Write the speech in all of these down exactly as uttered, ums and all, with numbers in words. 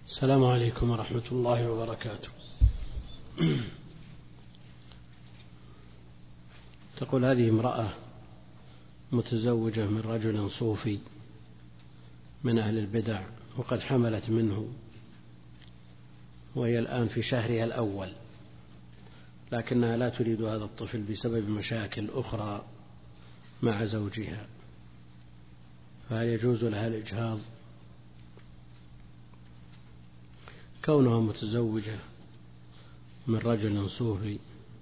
السلام عليكم ورحمة الله وبركاته. تقول هذه امرأة متزوجة من رجل صوفي من أهل البدع وقد حملت منه وهي الآن في شهرها الأول، لكنها لا تريد هذا الطفل بسبب مشاكل أخرى مع زوجها، فهل يجوز لها الإجهاض؟ كونها متزوجة من رجل صوفي،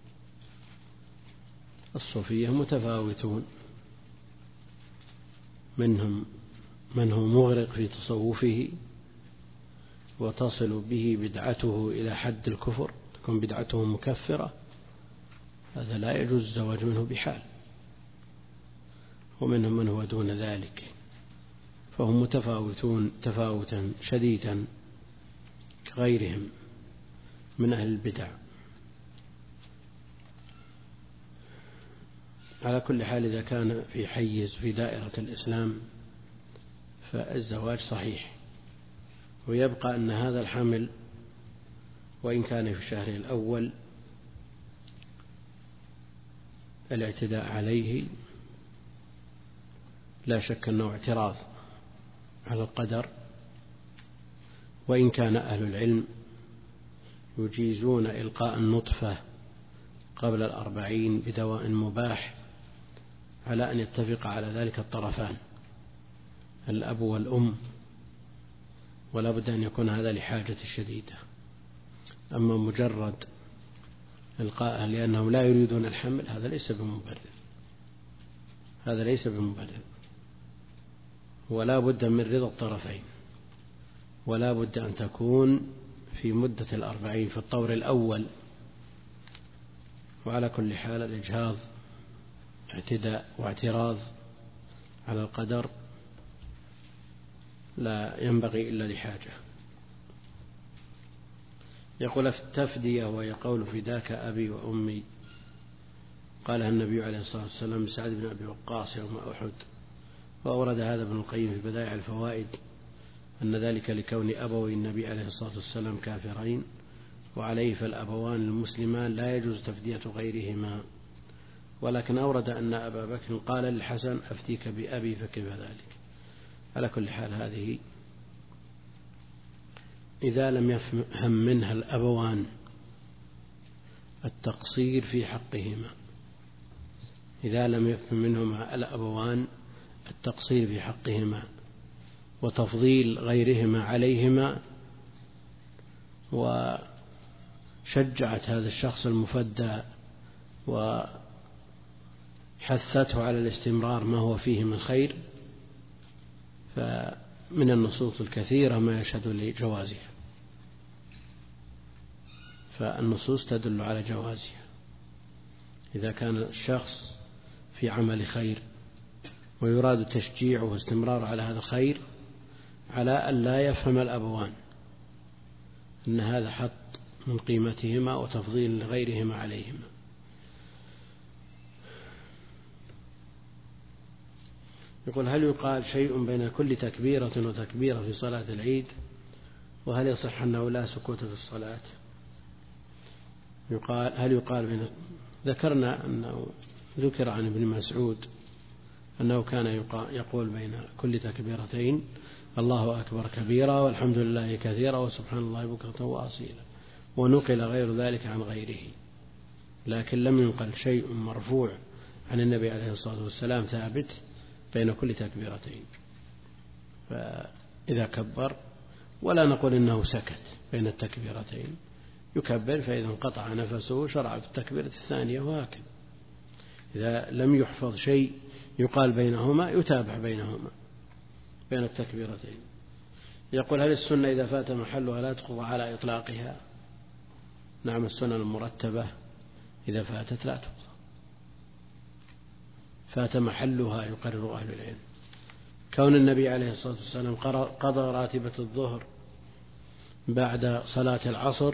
الصوفية متفاوتون، منهم من هو مغرق في تصوفه وتصل به بدعته إلى حد الكفر، تكون بدعته مكفرة، هذا لا يجوز الزواج منه بحال، ومنهم من هو دون ذلك، فهم متفاوتون تفاوتا شديدا كغيرهم من أهل البدع. على كل حال إذا كان في حيز في دائرة الإسلام فالزواج صحيح، ويبقى أن هذا الحمل وإن كان في الشهر الأول الاعتداء عليه لا شك أنه اعتراض على القدر، وإن كان أهل العلم يجيزون إلقاء النطفة قبل الأربعين بدواء مباح على أن يتفق على ذلك الطرفان الأب والأم، ولا بد أن يكون هذا لحاجة شديدة. أما مجرد إلقاءها لأنهم لا يريدون الحمل هذا ليس بمبرر، هذا ليس بمبرر، ولا بد من رضا الطرفين، ولا بد أن تكون في مدة الأربعين في الطور الأول. وعلى كل حال الإجهاض اعتداء واعتراض على القدر لا ينبغي إلا لحاجة. يقول التفدية وهي قول فداك أبي وأمي، قالها النبي عليه الصلاة والسلام لسعد بن أبي وقاص يوم أحد، وأورد هذا ابن القيم في بدائع الفوائد أن ذلك لكون أبوي النبي عليه الصلاة والسلام كافرين، وعليه فالأبوان المسلمان لا يجوز تفدية غيرهما، ولكن أورد أن أبا بكر قال للحسن أفتيك بأبي فكيف ذلك. على كل حال هذه إذا لم يفهم منها الأبوان التقصير في حقهما، إذا لم يفهم منهما الأبوان التقصير في حقهما وتفضيل غيرهما عليهما، وشجعت هذا الشخص المفدى وحثته على الاستمرار ما هو فيه من خير، فمن النصوص الكثيرة ما يشهد لجوازها، فالنصوص تدل على جوازها إذا كان الشخص في عمل خير ويراد تشجيعه واستمرار على هذا الخير، على أن لا يفهم الأبوان أن هذا حط من قيمتهما وتفضيل لغيرهما عليهما. يقول هل يقال شيء بين كل تكبيرة وتكبيرة في صلاة العيد؟ وهل يصح أنه لا سكوت في الصلاة؟ يقال هل يقال بين ذكرنا أنه ذكر عن ابن مسعود أنه كان يقول بين كل تكبيرتين الله أكبر كبيرا والحمد لله كثيرا وسبحان الله بكرة وأصيلا، ونقل غير ذلك عن غيره، لكن لم ينقل شيء مرفوع عن النبي عليه الصلاة والسلام ثابت بين كل تكبيرتين. فإذا كبر ولا نقول إنه سكت بين التكبيرتين، يكبر فإذا انقطع نفسه شرع في التكبيرة الثانية، وهكذا إذا لم يحفظ شيء يقال بينهما يتابع بينهما بين التكبيرتين. يقول هل السنة إذا فات محلها لا تقضى على إطلاقها؟ نعم، السنة المرتبة إذا فاتت لا تقضى، فات محلها يقرر أهل العلم. كون النبي عليه الصلاة والسلام قضى راتبة الظهر بعد صلاة العصر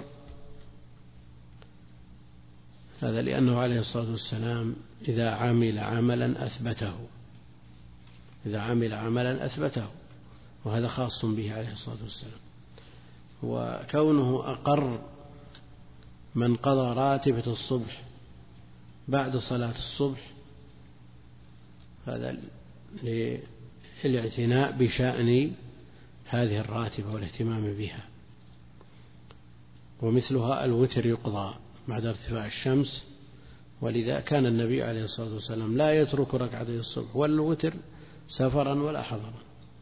هذا لأنه عليه الصلاة والسلام إذا عمل عملا أثبته، إذا عمل عملا أثبته، وهذا خاص به عليه الصلاة والسلام. وكونه أقر من قضى راتبة الصبح بعد صلاة الصبح هذا للاعتناء بشأن هذه الراتبة والاهتمام بها. ومثلها الوتر يقضى بعد ارتفاع الشمس، ولذا كان النبي عليه الصلاة والسلام لا يترك ركعتي الصبح والوتر سفرا ولا حضرا.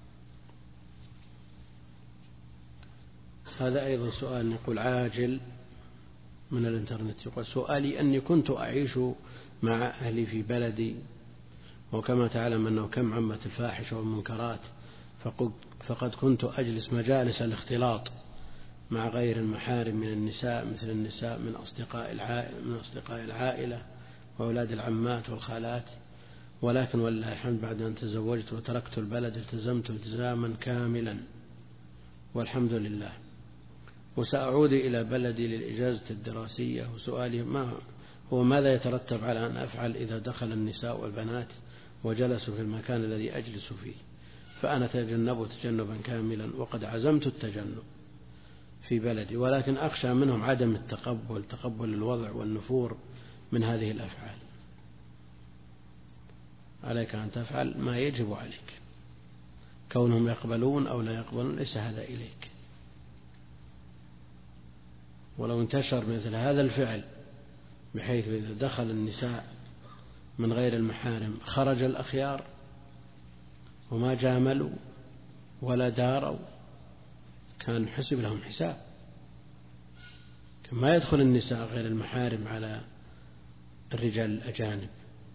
هذا أيضا سؤال يقول عاجل من الانترنت، يقول سؤالي أني كنت أعيش مع أهلي في بلدي، وكما تعلم أنه كم عمت الفاحشة والمنكرات، فقد كنت أجلس مجالس الاختلاط مع غير المحارم من النساء مثل النساء من أصدقاء العائلة, من أصدقاء العائلة وأولاد العمات والخالات، ولكن والله الحمد بعد أن تزوجت وتركت البلد التزمت التزاما كاملا والحمد لله، وسأعود إلى بلدي للإجازة الدراسية. وسؤالي ما هو ماذا يترتب على أن أفعل إذا دخل النساء والبنات وجلسوا في المكان الذي أجلس فيه؟ فأنا تجنب تجنبا كاملا وقد عزمت التجنب في بلدي، ولكن أخشى منهم عدم التقبل تقبل الوضع والنفور من هذه الأفعال. عليك أن تفعل ما يجب عليك، كونهم يقبلون أو لا يقبلون ليس هذا إليك. ولو انتشر مثل هذا الفعل بحيث إذا دخل النساء من غير المحارم خرج الأخيار وما جاملوا ولا داروا كان حسب لهم حساب، ما يدخل النساء غير المحارم على الرجال الأجانب.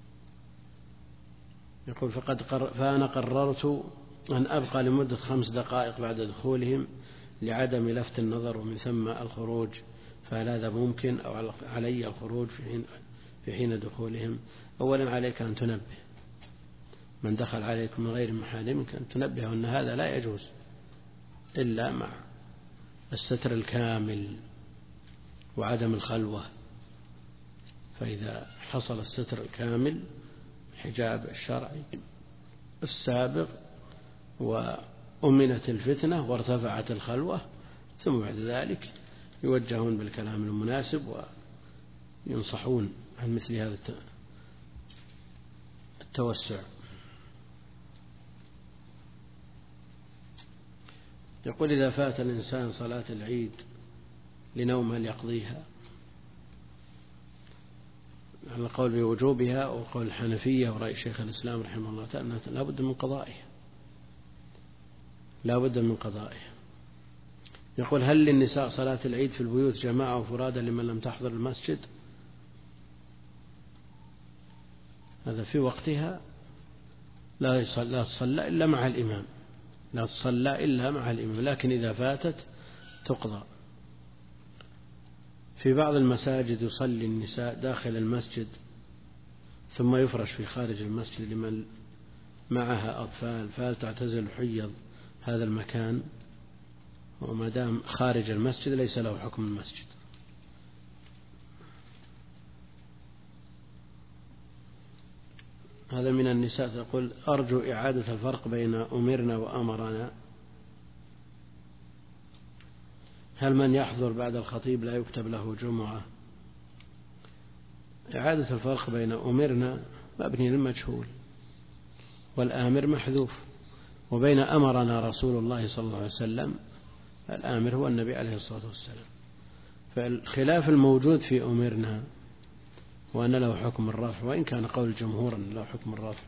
يقول فقد قر... فأنا قررت أن أبقى لمدة خمس دقائق بعد دخولهم لعدم لفت النظر ومن ثم الخروج، فهل هذا ممكن أو علي الخروج في حين, في حين دخولهم؟ أولا عليك أن تنبه من دخل عليكم من غير محارمك، أن تنبه أن هذا لا يجوز إلا مع الستر الكامل وعدم الخلوة. فإذا حصل الستر الكامل الحجاب الشرعي السابق وأمنت الفتنة وارتفعت الخلوة، ثم بعد ذلك يوجهون بالكلام المناسب وينصحون عن مثل هذا التوسع. يقول إذا فات الإنسان صلاة العيد لنوم هل يقضيها؟ على القول بوجوبها وقول الحنفية ورأي شيخ الإسلام رحمه الله تعالى لا بد من قضائها، لا بد من قضائها. يقول هل للنساء صلاة العيد في البيوت جماعة وفرادى لمن لم تحضر المسجد؟ هذا في وقتها لا تصلى إلا مع الإمام، لا تصلى إلا مع الإمام، لكن إذا فاتت تقضى. في بعض المساجد يصلي النساء داخل المسجد ثم يفرش في خارج المسجد لمن معها أطفال، فهل تعتزل حيض هذا المكان؟ وما دام خارج المسجد ليس له حكم المسجد. هذا من النساء تقول أرجو إعادة الفرق بين أمرنا وأمرنا، هل من يحضر بعد الخطيب لا يكتب له جمعة؟ إعادة الفرق بين أمرنا مبني للمجهول والآمر محذوف، وبين أمرنا رسول الله صلى الله عليه وسلم الآمر هو النبي عليه الصلاة والسلام. فالخلاف الموجود في أمرنا وأن له حكم الرفع، وإن كان قول الجمهور أن له حكم الرفع.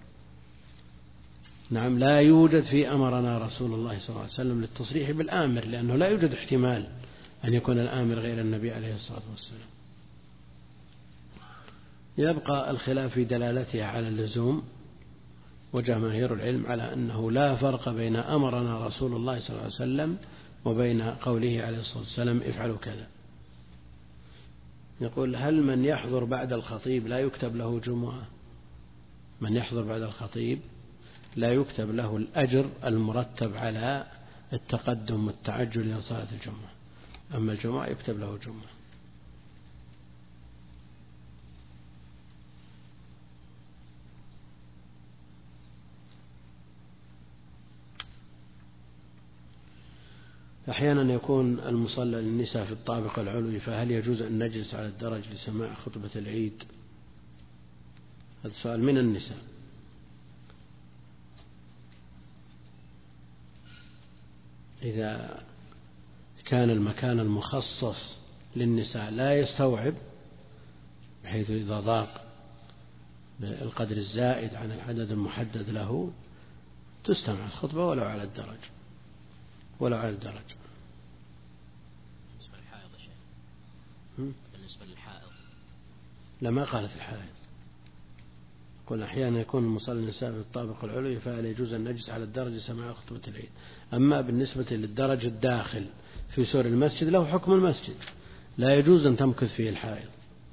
نعم لا يوجد في أمرنا رسول الله صلى الله عليه وسلم للتصريح بالآمر، لأنه لا يوجد احتمال أن يكون الآمر غير النبي عليه الصلاة والسلام. يبقى الخلاف في دلالتها على اللزوم، وجماهير العلم على أنه لا فرق بين أمرنا رسول الله صلى الله عليه وسلم وبين قوله عليه الصلاة والسلام افعلوا كذا. يقول هل من يحضر بعد الخطيب لا يكتب له جمعة؟ من يحضر بعد الخطيب لا يكتب له الأجر المرتب على التقدم والتعجل إلى صلاة الجمعة، أما الجمعة يكتب له جمعة. أحيانا يكون المصلى للنساء في الطابق العلوي، فهل يجوز أن نجلس على الدرج لسماع خطبة العيد؟ هذا سؤال من النساء. إذا كان المكان المخصص للنساء لا يستوعب، بحيث إذا ضاق بالقدر الزائد عن العدد المحدد له تستمع الخطبة ولو على الدرج ولو على الدرج. بالنسبة للحائض يا شيخ، بالنسبة للحائض لا، ما قالت الحائض. قل أحيانا يكون المصلي النساء في الطابق العلوي فهل يجوز أن نجلس على الدرج سماع خطبة العيد. أما بالنسبة للدرج الداخل في سور المسجد له حكم المسجد، لا يجوز أن تمكث فيه الحائض.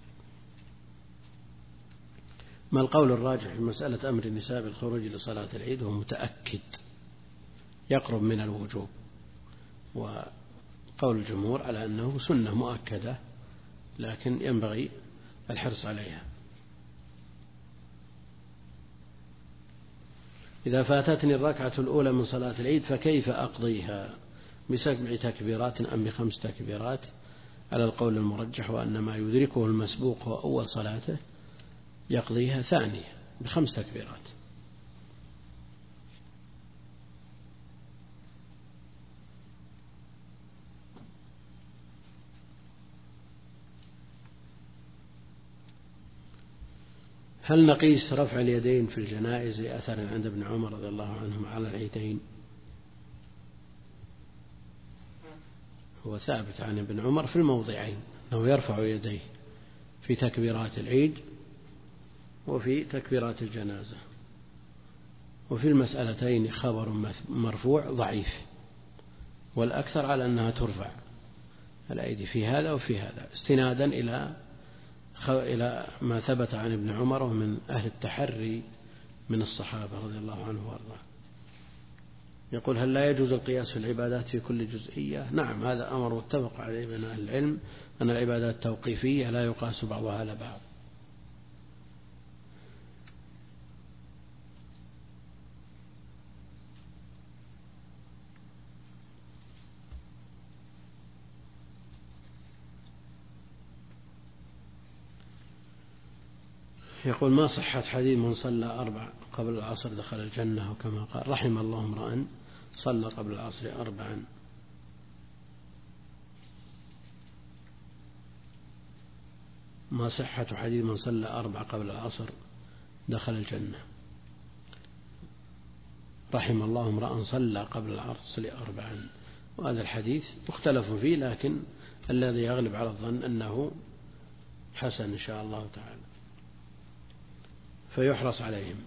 ما القول الراجح في مسألة أمر النساء بالخروج لصلاة العيد؟ هو متأكد يقرب من الوجوب، وقول الجمهور على أنه سنة مؤكدة لكن ينبغي الحرص عليها. إذا فاتتني الركعة الأولى من صلاة العيد فكيف أقضيها؟ بسبع تكبيرات أم بخمس تكبيرات؟ على القول المرجح وأن ما يدركه المسبوق هو أول صلاته يقضيها ثانية بخمس تكبيرات. هل نقيس رفع اليدين في الجنائز لأثر عند ابن عمر رضي الله عنهما على العيدين؟ هو ثابت عن ابن عمر في الموضعين أنه يرفع يديه في تكبيرات العيد وفي تكبيرات الجنازة، وفي المسألتين خبر مرفوع ضعيف، والأكثر على أنها ترفع الأيدي في هذا وفي هذا استنادا إلى إلى ما ثبت عن ابن عمر ومن أهل التحري من الصحابة رضي الله عنه وارضاه. يقول هل لا يجوز القياس في العبادات في كل جزئية؟ نعم، هذا أمر متفق عليه بين أهل العلم أن العبادات توقيفية لا يقاس بعضها على بعض. يقول ما صحة حديث من صلى أربع قبل العصر دخل الجنة، وكما قال رحم الله امرأ صلى قبل العصر أربعا. ما صحة حديث من صلى أربع قبل العصر دخل الجنة؟ رحم الله امرأ صلى قبل العصر أربعا، وهذا الحديث مختلف فيه، لكن الذي يغلب على الظن أنه حسن إن شاء الله تعالى، فيحرص عليهم.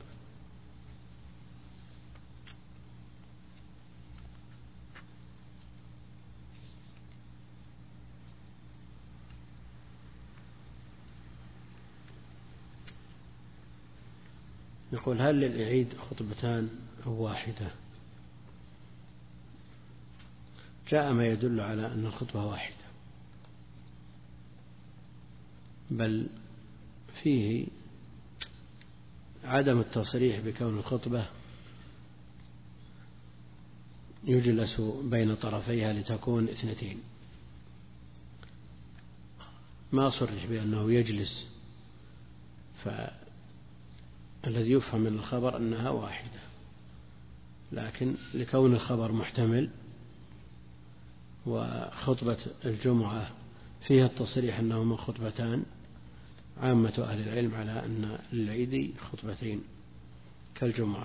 يقول هل للعيد خطبتان أو واحدة؟ جاء ما يدل على أن الخطبة واحدة، بل فيه عدم التصريح بكون الخطبة يجلس بين طرفيها لتكون اثنتين، ما صرح بأنه يجلس، فالذي يفهم من الخبر أنها واحدة، لكن لكون الخبر محتمل وخطبة الجمعة فيها التصريح أنهما خطبتان، عامة أهل العلم على أن للعيد خطبتين كالجمعة.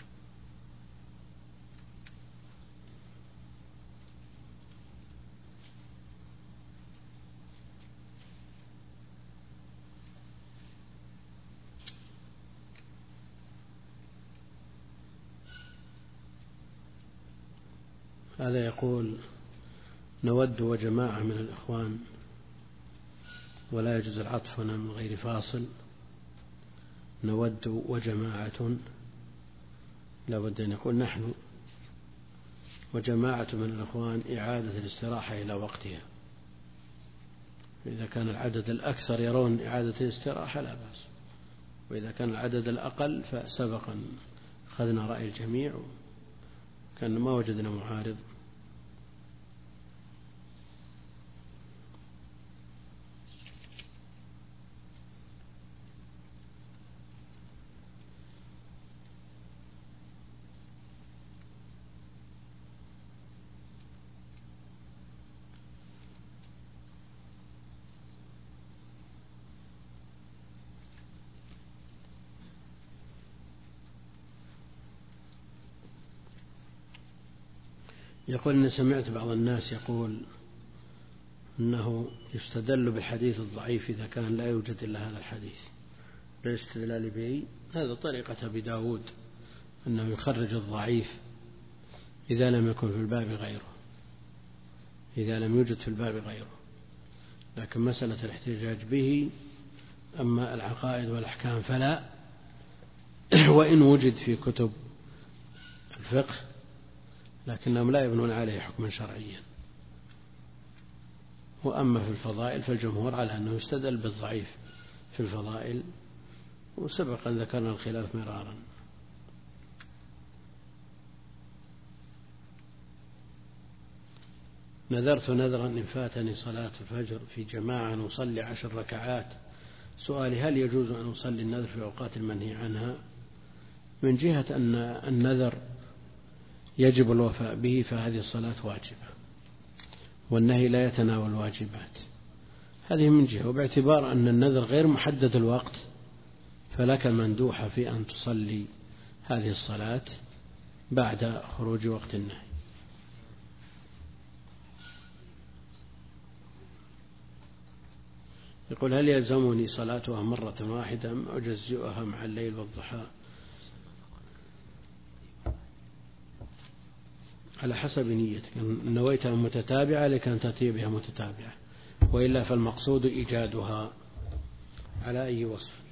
هذا يقول نود وجماعة من الإخوان ولا يجوز العطف هنا من غير فاصل، نود وجماعة، لا بد أن يقول نحن وجماعة من الإخوان إعادة الاستراحة إلى وقتها. إذا كان العدد الأكثر يرون إعادة الاستراحة لا بأس، وإذا كان العدد الأقل فسبقا أخذنا رأي الجميع كان ما وجدنا معارض. يقول إن سمعت بعض الناس يقول أنه يستدل بالحديث الضعيف إذا كان لا يوجد إلا هذا الحديث للاستدلال به. هذا طريقة أبي داود، أنه يخرج الضعيف إذا لم يكن في الباب غيره، إذا لم يوجد في الباب غيره. لكن مسألة الاحتجاج به، أما العقائد والأحكام فلا، وإن وجد في كتب الفقه لكنهم لا يبنون عليه حكما شرعيا. وأما في الفضائل فالجمهور على أنه يستدل بالضعيف في الفضائل، وسبق أن ذكرنا الخلاف مرارا. نذرت نذرا إن فاتني صلاة الفجر في جماعة نصلي عشر ركعات. سؤالي: هل يجوز أن أصلي النذر في أوقات المنهي عنها؟ من جهة أن النذر يجب الوفاء به فهذه الصلاة واجبة، والنهي لا يتناول واجبات، هذه من جهة. وباعتبار أن النذر غير محدد الوقت فلك المندوحة في أن تصلي هذه الصلاة بعد خروج وقت النهي. يقول: هل يلزمني صلاتها مرة واحدة أم أجزئها مع الليل والضحى؟ على حسب نيتك، إن نويتها متتابعة لكن تأتي بها متتابعة، وإلا فالمقصود إيجادها على أي وصف.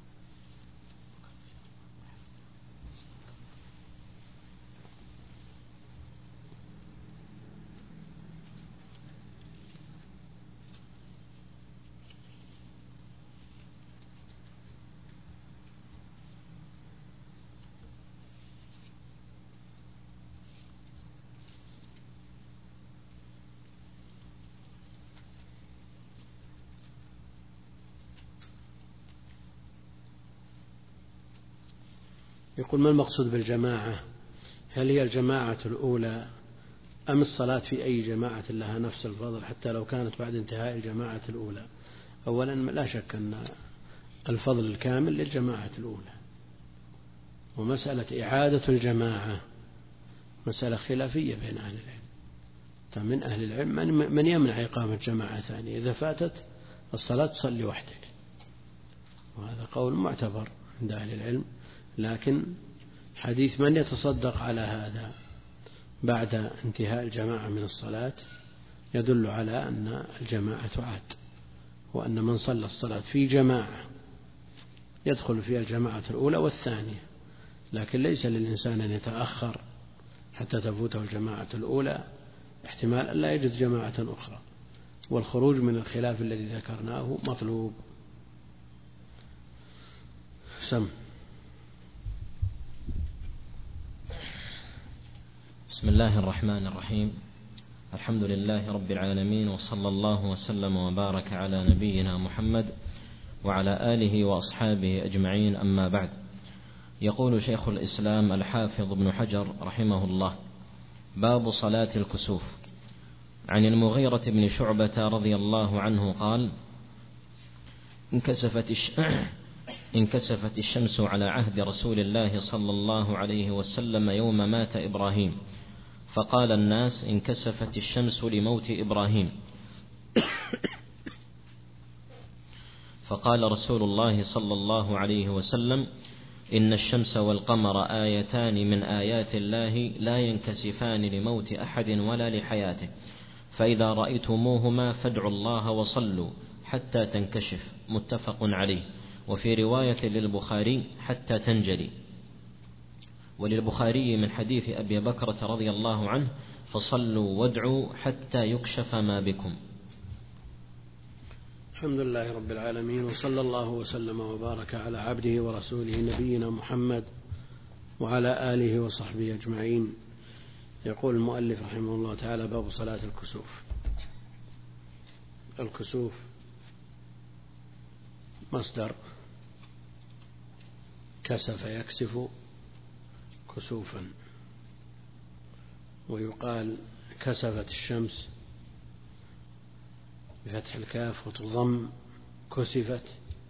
يقول: ما المقصود بالجماعة؟ هل هي الجماعة الأولى أم الصلاة في أي جماعة لها نفس الفضل حتى لو كانت بعد انتهاء الجماعة الأولى؟ أولا لا شك أن الفضل الكامل للجماعة الأولى، ومسألة إعادة الجماعة مسألة خلافية بين أهل العلم. من أهل العلم من يمنع إقامة جماعة ثانية، إذا فاتت الصلاة تصلي وحدك، وهذا قول معتبر عند أهل العلم. لكن حديث من يتصدق على هذا بعد انتهاء الجماعة من الصلاة يدل على أن الجماعة تعاد، وأن من صلى الصلاة في جماعة يدخل فيها الجماعة الأولى والثانية، لكن ليس للإنسان أن يتأخر حتى تفوته الجماعة الأولى، احتمال أن لا يجد جماعة أخرى، والخروج من الخلاف الذي ذكرناه مطلوب. سم. بسم الله الرحمن الرحيم. الحمد لله رب العالمين، وصلى الله وسلم وبارك على نبينا محمد وعلى آله وأصحابه أجمعين، أما بعد. يقول شيخ الإسلام الحافظ ابن حجر رحمه الله: باب صلاة الكسوف. عن المغيرة بن شعبة رضي الله عنه قال: انكسفت الش... انكسفت الشمس على عهد رسول الله صلى الله عليه وسلم يوم مات إبراهيم، فقال الناس: انكسفت الشمس لموت إبراهيم. فقال رسول الله صلى الله عليه وسلم: إن الشمس والقمر آيتان من آيات الله لا ينكسفان لموت أحد ولا لحياته، فإذا رأيتموهما فادعوا الله وصلوا حتى تنكشف. متفق عليه. وفي رواية للبخاري: حتى تنجلي. وللبخاري من حديث أبي بكرة رضي الله عنه: فصلوا وادعوا حتى يكشف ما بكم. الحمد لله رب العالمين، وصلى الله وسلم وبارك على عبده ورسوله نبينا محمد وعلى آله وصحبه أجمعين. يقول المؤلف رحمه الله تعالى: باب صلاة الكسوف. الكسوف مصدر كسف يكسف كسوفا، ويقال كسفت الشمس بفتح الكاف وتضم كسفت،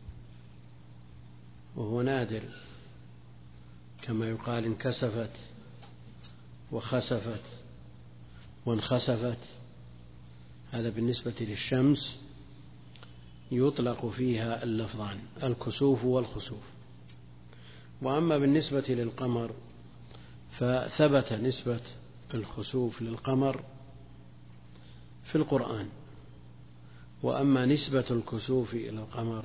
وهو نادر، كما يقال انكسفت وخسفت وانخسفت، هذا بالنسبة للشمس يطلق فيها اللفظان الكسوف والخسوف. وأما بالنسبة للقمر فثبت نسبة الخسوف للقمر في القرآن، وأما نسبة الكسوف إلى القمر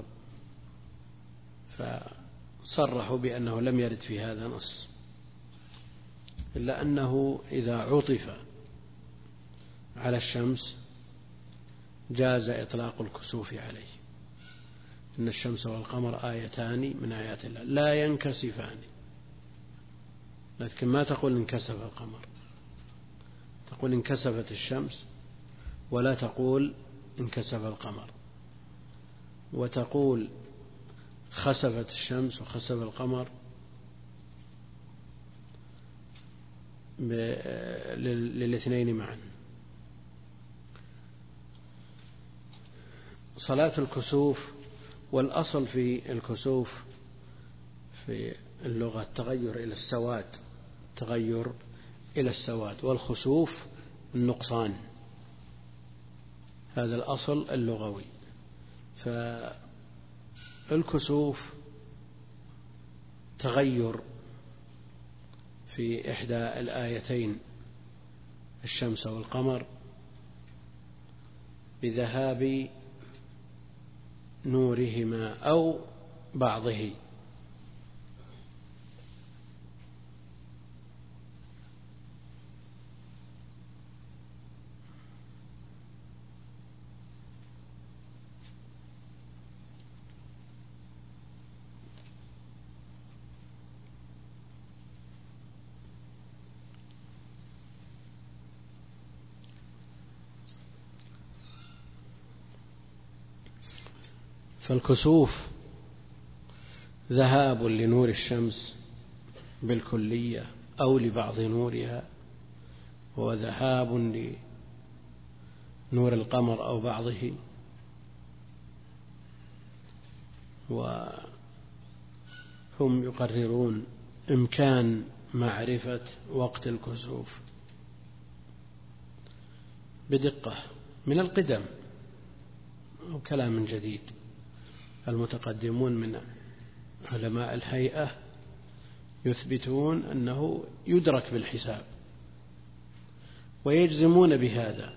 فصرحوا بأنه لم يرد في هذا نص، إلا أنه إذا عطف على الشمس جاز إطلاق الكسوف عليه. إن الشمس والقمر آيتان من آيات الله لا ينكسفان، لكن ما تقول انكسف القمر، تقول انكسفت الشمس، ولا تقول انكسف القمر. وتقول خسفت الشمس وخسف القمر للاثنين معا. صلاة الكسوف، والأصل في الكسوف في اللغة التغير إلى السواد، تغير إلى السواد، والخسوف النقصان، هذا الأصل اللغوي. فالكسوف تغير في إحدى الآيتين الشمس والقمر بذهاب نورهما أو بعضه. فالكسوف ذهاب لنور الشمس بالكلية أو لبعض نورها، وذهاب لنور القمر أو بعضه. وهم يقررون إمكان معرفة وقت الكسوف بدقة من القدم، أو كلام جديد. المتقدمون من علماء الهيئة يثبتون أنه يدرك بالحساب ويجزمون بهذا،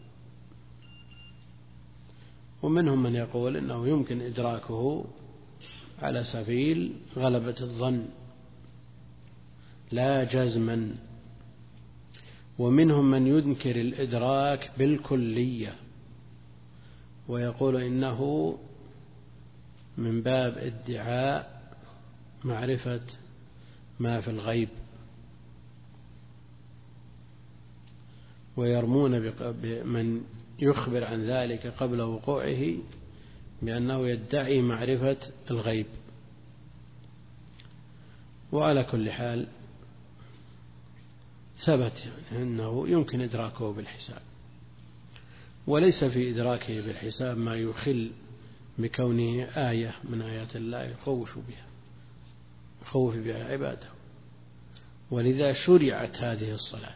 ومنهم من يقول أنه يمكن إدراكه على سبيل غلبة الظن لا جزما، ومنهم من ينكر الإدراك بالكلية ويقول إنه من باب ادعاء معرفة ما في الغيب، ويرمون بمن يخبر عن ذلك قبل وقوعه بأنه يدعي معرفة الغيب. وعلى كل حال ثبت أنه يمكن إدراكه بالحساب، وليس في إدراكه بالحساب ما يخل بكونه آية من آيات الله يخوف بها يخوف بها عباده. ولذا شرعت هذه الصلاة،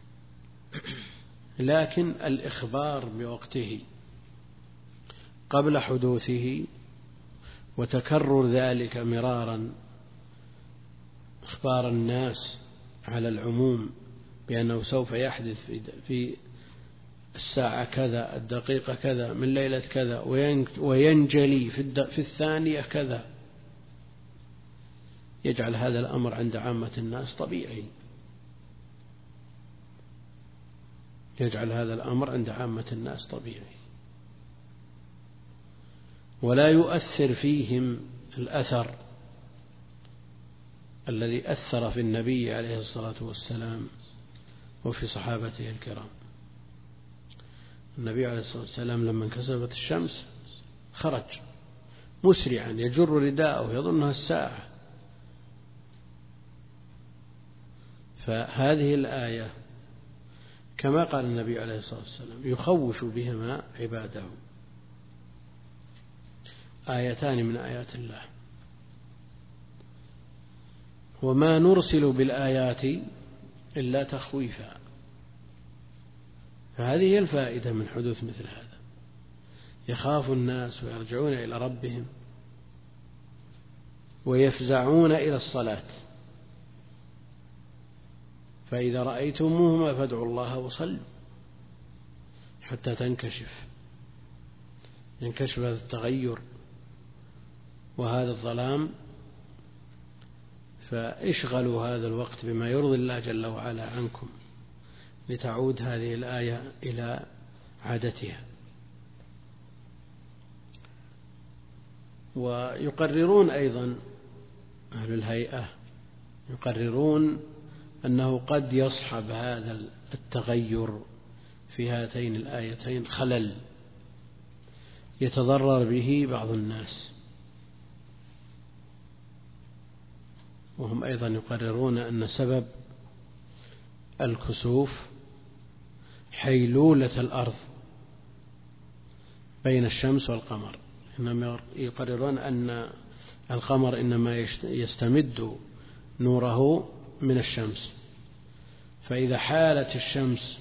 لكن الإخبار بوقته قبل حدوثه وتكرر ذلك مرارا، إخبار الناس على العموم بأنه سوف يحدث في الساعة كذا الدقيقة كذا من ليلة كذا وينجلي في الثانية كذا، يجعل هذا الأمر عند عامة الناس طبيعي، يجعل هذا الأمر عند عامة الناس طبيعي، ولا يؤثر فيهم الأثر الذي أثر في النبي عليه الصلاة والسلام وفي صحابته الكرام. النبي عليه الصلاة والسلام لما انكسفت الشمس خرج مسرعا يجر رداءه يظنها الساعة. فهذه الآية كما قال النبي عليه الصلاة والسلام يخوف بهما عباده، آيتان من آيات الله. وما نرسل بالآيات إلا تخويفا، فهذه هي الفائدة من حدوث مثل هذا، يخاف الناس ويرجعون إلى ربهم ويفزعون إلى الصلاة. فإذا رأيتموهما فادعوا الله وصلوا حتى تنكشف ينكشف هذا التغير وهذا الظلام، فاشغلوا هذا الوقت بما يرضي الله جل وعلا عنكم لتعود هذه الآية إلى عادتها. ويقررون أيضا أهل الهيئة يقررون أنه قد يصحب هذا التغير في هاتين الآيتين خلل يتضرر به بعض الناس، وهم أيضا يقررون أن سبب الكسوف حيلولة الأرض بين الشمس والقمر. إنما يقررون أن القمر إنما يستمد نوره من الشمس، فإذا حالت الشمس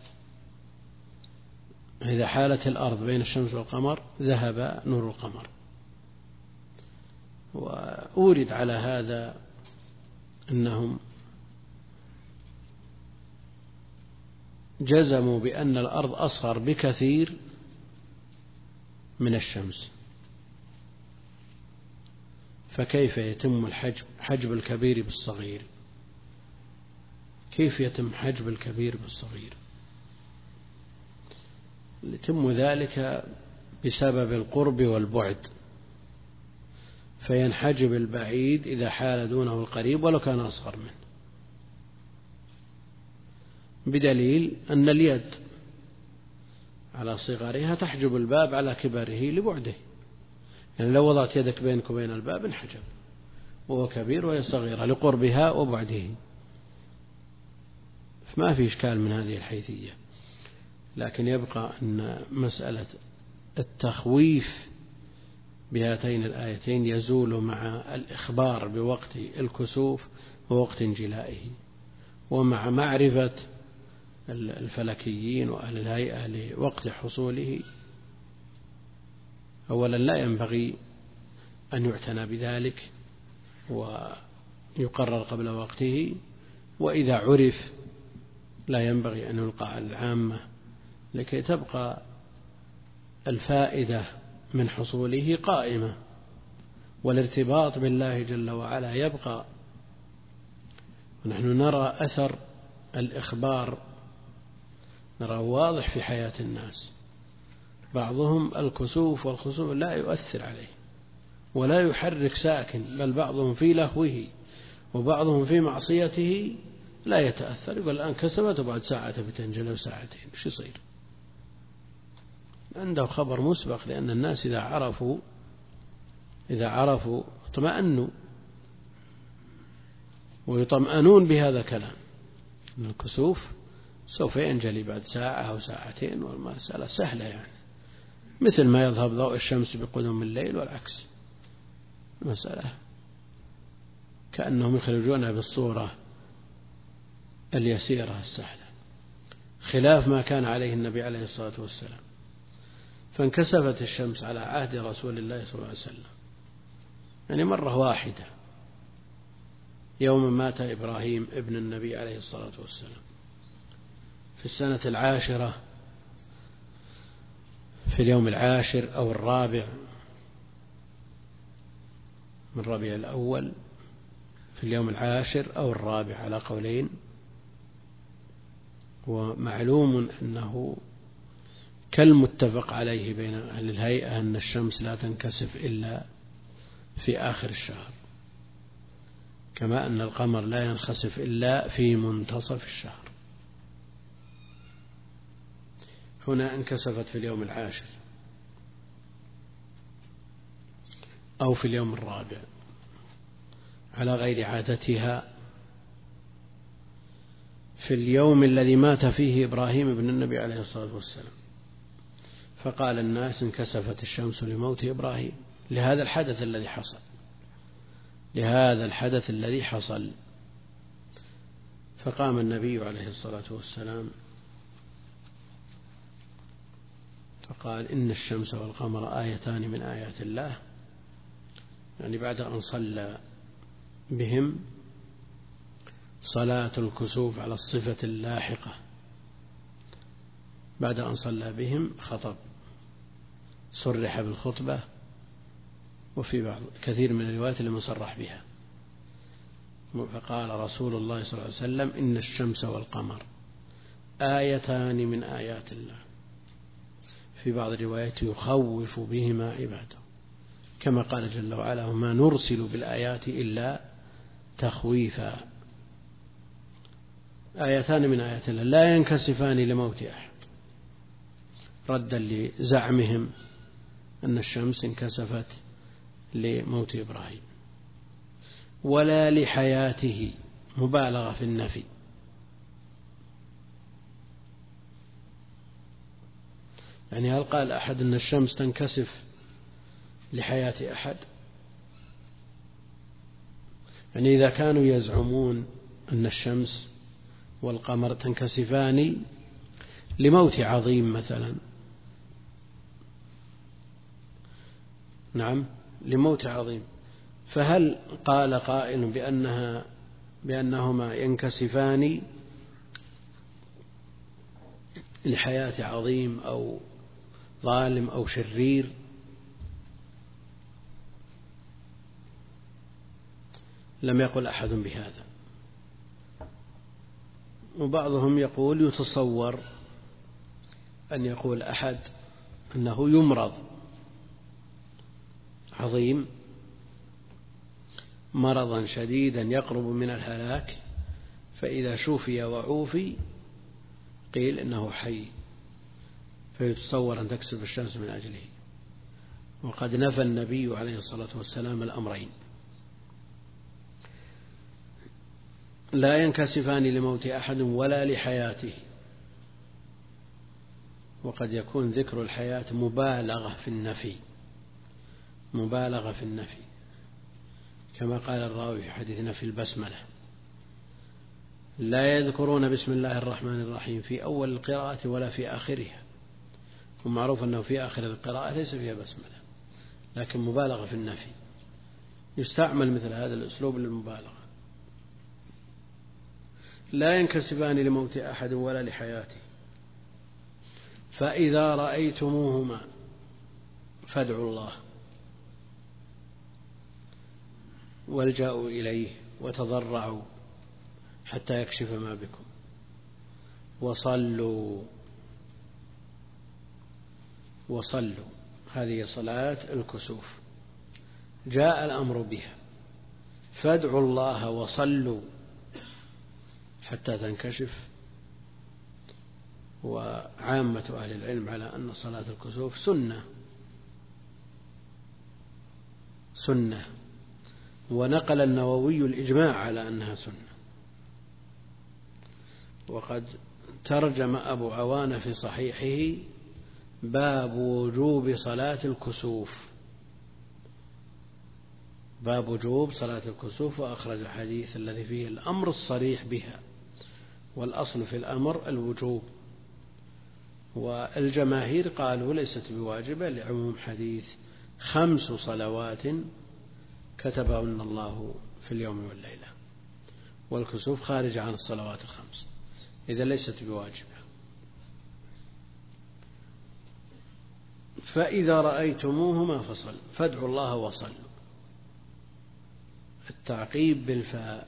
إذا حالت الأرض بين الشمس والقمر ذهب نور القمر. وأورد على هذا أنهم جزموا بأن الأرض أصغر بكثير من الشمس، فكيف يتم الحجب حجب الكبير بالصغير؟ كيف يتم حجب الكبير بالصغير؟ يتم ذلك بسبب القرب والبعد، فينحجب البعيد إذا حال دونه القريب ولو كان أصغر منه، بدليل أن اليد على صغرها تحجب الباب على كبره لبعده. يعني لو وضعت يدك بينك وبين الباب انحجب، وهو كبير وهي صغيرة لقربها وبعده، فما في إشكال من هذه الحيثية. لكن يبقى أن مسألة التخويف بهاتين الآيتين يزول مع الإخبار بوقت الكسوف ووقت انجلائه، ومع معرفة الفلكيين وأهل الهيئة لوقت حصوله. أولا لا ينبغي أن يعتنى بذلك ويقرر قبل وقته، وإذا عرف لا ينبغي أن يلقى على العامة لكي تبقى الفائدة من حصوله قائمة والارتباط بالله جل وعلا يبقى. ونحن نرى أثر الإخبار، نرى واضح في حياة الناس، بعضهم الكسوف والخسوف لا يؤثر عليه ولا يحرك ساكن، بل بعضهم في لهوه وبعضهم في معصيته لا يتأثر، يقول الآن كسبت وبعد ساعة بتنجل وساعتين وش يصير؟ عنده خبر مسبق، لأن الناس إذا عرفوا إذا عرفوا اطمأنوا ويطمئنون بهذا الكلام أن الكسوف سوف ينجلي بعد ساعة أو ساعتين، والمسألة سهلة، يعني مثل ما يذهب ضوء الشمس بقدوم الليل والعكس. المسألة كأنهم يخرجونها بالصورة اليسيرة السهلة، خلاف ما كان عليه النبي عليه الصلاة والسلام. فانكسفت الشمس على عهد رسول الله صلى الله عليه وسلم يعني مرة واحدة يوم مات إبراهيم ابن النبي عليه الصلاة والسلام في السنة العاشرة في اليوم العاشر أو الرابع من ربيع الأول، في اليوم العاشر أو الرابع على قولين. ومعلوم أنه كالمتفق عليه بين أهل الهيئة أن الشمس لا تنكسف إلا في آخر الشهر، كما أن القمر لا ينخسف إلا في منتصف الشهر. هنا انكسفت في اليوم العاشر أو في اليوم الرابع على غير عادتها في اليوم الذي مات فيه إبراهيم بن النبي عليه الصلاة والسلام. فقال الناس انكسفت الشمس لموت إبراهيم، لهذا الحدث الذي حصل لهذا الحدث الذي حصل فقام النبي عليه الصلاة والسلام فقال إن الشمس والقمر آيتان من آيات الله، يعني بعد أن صلى بهم صلاة الكسوف على الصفة اللاحقة، بعد أن صلى بهم خطب، صرح بالخطبة، وفي بعض كثير من الروايات لم يصرح بها. فقال رسول الله صلى الله عليه وسلم إن الشمس والقمر آيتان من آيات الله، في بعض الروايات يخوف بهما عباده، كما قال جل وعلا وما نرسل بالآيات إلا تخويفا. آيتان من آيات الله لا ينكسفان لموت أحد، ردا لزعمهم أن الشمس انكسفت لموت إبراهيم، ولا لحياته، مبالغة في النفي. يعني هل قال أحد أن الشمس تنكسف لحياة أحد؟ يعني إذا كانوا يزعمون أن الشمس والقمر تنكسفان لموت عظيم مثلا، نعم لموت عظيم، فهل قال قائل بأنها بأنهما ينكسفان لحياة عظيم أو ظالم أو شرير؟ لم يقل أحد بهذا. وبعضهم يقول يتصور أن يقول أحد أنه يمرض عظيم مرضا شديدا يقرب من الهلاك، فإذا شوفي وعوفي قيل إنه حي، فيتصور أن تكسف الشمس من أجله. وقد نفى النبي عليه الصلاة والسلام الأمرين، لا ينكسفان لموت أحد ولا لحياته. وقد يكون ذكر الحياة مبالغة في النفي، مبالغة في النفي، كما قال الراوي في حديثنا في البسملة لا يذكرون بسم الله الرحمن الرحيم في أول القراءة ولا في آخرها، ومعروف أنه في آخر القراءة ليس فيها بسملة، لكن مبالغة في النفي، يستعمل مثل هذا الأسلوب للمبالغة. لا ينكسفان لموت أحد ولا لحياته، فإذا رأيتموهما فادعوا الله والجأوا إليه وتضرعوا حتى يكشف ما بكم، وصلوا وصلوا هذه صلاة الكسوف جاء الأمر بها، فادعوا الله وصلوا حتى تنكشف. وعامة أهل العلم على أن صلاة الكسوف سنة سنة ونقل النووي الإجماع على أنها سنة. وقد ترجم أبو عوانة في صحيحه باب وجوب صلاة الكسوف، باب وجوب صلاة الكسوف، وأخرج الحديث الذي فيه الأمر الصريح بها، والأصل في الأمر الوجوب، والجماهير قالوا ليست بواجبة لعموم حديث خمس صلوات كتبهن الله في اليوم والليلة، والكسوف خارج عن الصلوات الخمس، إذا ليست بواجبة. فإذا رأيتموهما فصل فادعوا الله وصلوا، التعقيب بالفاء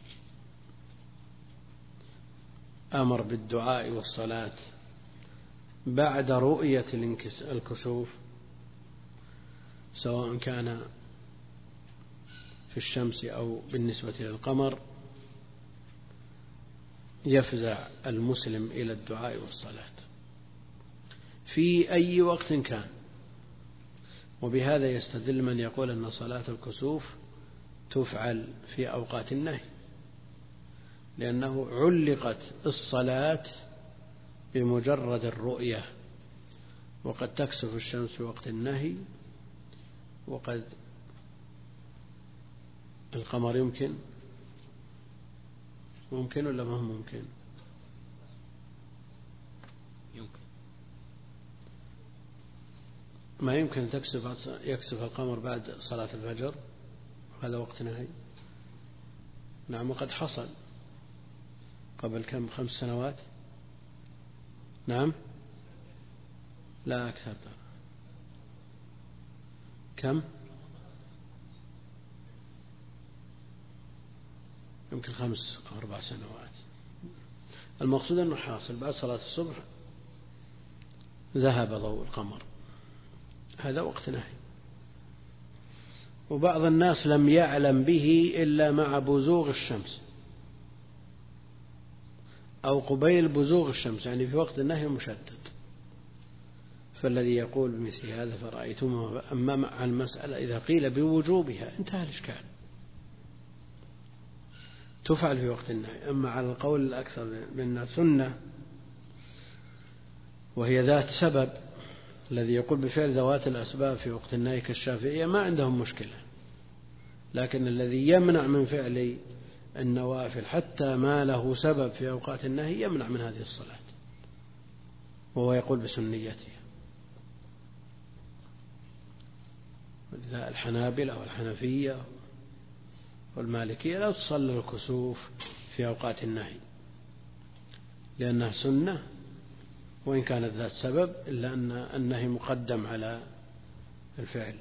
أمر بالدعاء والصلاة بعد رؤية الكسوف، سواء كان في الشمس أو بالنسبة للقمر، يفزع المسلم إلى الدعاء والصلاة في أي وقت كان. وبهذا يستدل من يقول أن صلاة الكسوف تفعل في أوقات النهي، لأنه علقت الصلاة بمجرد الرؤية، وقد تكسف الشمس في وقت النهي، وقد القمر يمكن ممكن ولا ما هو ممكن؟ يمكن ما يمكن تكسف يكسف القمر بعد صلاة الفجر، هذا وقت نهي. نعم، وقد حصل قبل كم خمس سنوات. نعم، لا أكثر. كم؟ يمكن خمس أو أربع سنوات. المقصود أنه حاصل بعد صلاة الصبح ذهب ضوء القمر، هذا وقت نهي. وبعض الناس لم يعلم به إلا مع بزوغ الشمس أو قبيل بزوغ الشمس، يعني في وقت النهي المشدد. فالذي يقول بمثل هذا فرأيتم. أما مع المسألة إذا قيل بوجوبها انتهى الإشكال، تفعل في وقت النهي. أما على القول الأكثر بأنها سنة وهي ذات سبب، الذي يقول بفعل ذوات الأسباب في وقت النهي كالشافعية ما عندهم مشكلة، لكن الذي يمنع من فعل النوافل حتى ما له سبب في أوقات النهي يمنع من هذه الصلاة، وهو يقول بسنيتها. الحنابلة والحنفية والمالكية لا تصلي الكسوف في أوقات النهي لأنها سنة، وإن كانت ذات سبب إلا أن النهي مقدم على الفعل.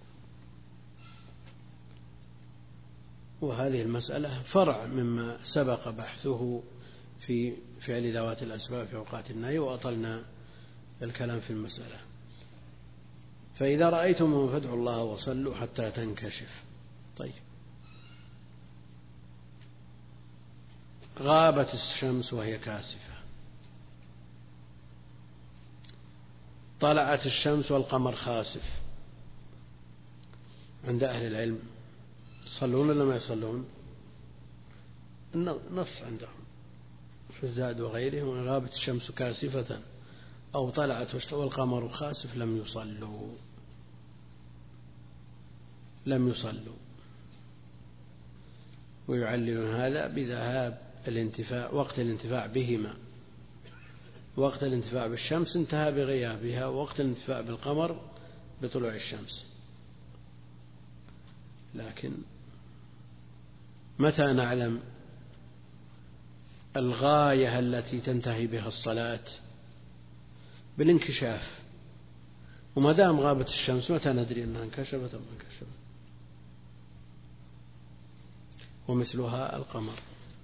وهذه المسألة فرع مما سبق بحثه في فعل ذوات الأسباب في أوقات النهي، وأطلنا الكلام في المسألة. فإذا رأيتم فادعوا الله وصلوا حتى تنكشف. طيب، غابت الشمس وهي كاسفة، طلعت الشمس والقمر خاسف، عند أهل العلم يصلون ولا ما يصلون؟ النص عندهم في الزاد وغيره: وإن غابت الشمس كاسفة أو طلعت والقمر خاسف لم يصلوا لم يصلوا ويعللون هذا بذهاب الانتفاع وقت الانتفاع بهما. وقت الانتفاع بالشمس انتهى بغيابها، ووقت الانتفاع بالقمر بطلوع الشمس. لكن متى نعلم الغاية التي تنتهي بها الصلاة؟ بالانكشاف. وما دام غابت الشمس متى ندري أنها انكشفت أو ما انكشفت؟ ومثلها القمر.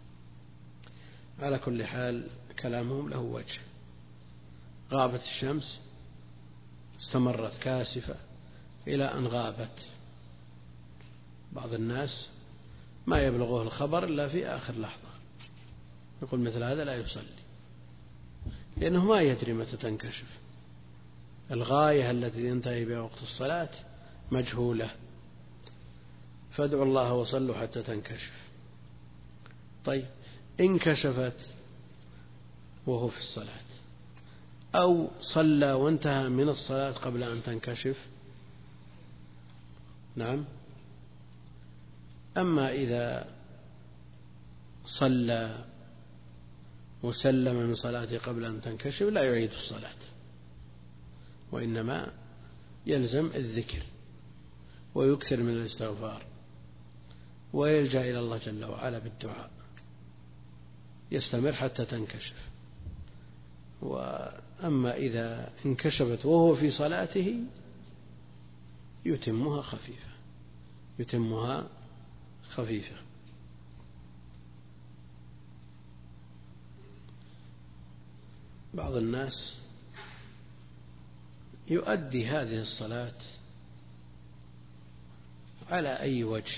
على كل حال كلامهم له وجه. غابت الشمس استمرت كاسفة إلى أن غابت. بعض الناس ما يبلغه الخبر إلا في آخر لحظة، يقول مثل هذا لا يصلي، لأنه ما يدري متى تنكشف. الغاية التي ينتهي بها وقت الصلاة مجهولة. فادعوا الله وصلوا حتى تنكشف. طيب، انكشفت وهو في الصلاة أو صلى وانتهى من الصلاة قبل أن تنكشف، نعم. أما إذا صلى وسلم من صلاته قبل أن تنكشف لا يعيد الصلاة، وإنما يلزم الذكر ويكثر من الاستغفار ويلجأ إلى الله جل وعلا بالدعاء، يستمر حتى تنكشف. وأما إذا انكشفت وهو في صلاته يتمها خفيفة يتمها خفيفة. بعض الناس يؤدي هذه الصلاة على أي وجه،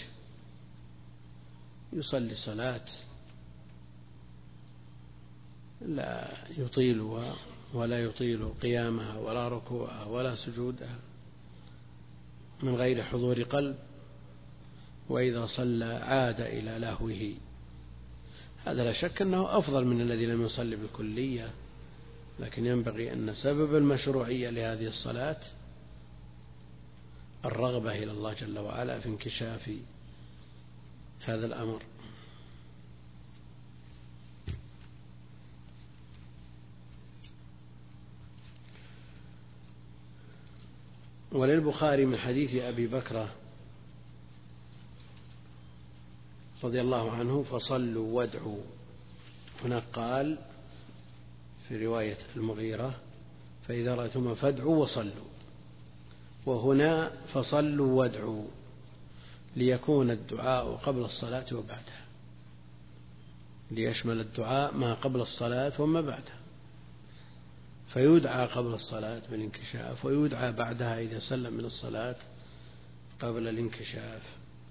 يصلي صلاة لا يطيلها ولا يطيل قيامها ولا ركوعها ولا سجودها من غير حضور قلب، وإذا صلى عاد إلى لهوه. هذا لا شك أنه أفضل من الذي لم يصلي بالكلية، لكن ينبغي أن سبب المشروعية لهذه الصلاة الرغبة إلى الله جل وعلا في انكشاف هذا الأمر. وللبخاري من حديث أبي بكر رضي الله عنه فصلوا وادعوا. هناك قال في رواية المغيرة فإذا رأيتم فادعوا وصلوا، وهنا فصلوا وادعوا ليكون الدعاء قبل الصلاة وبعدها، ليشمل الدعاء ما قبل الصلاة وما بعدها، فيدعى قبل الصلاة بالانكشاف ويدعى بعدها إذا سلم من الصلاة قبل الانكشاف.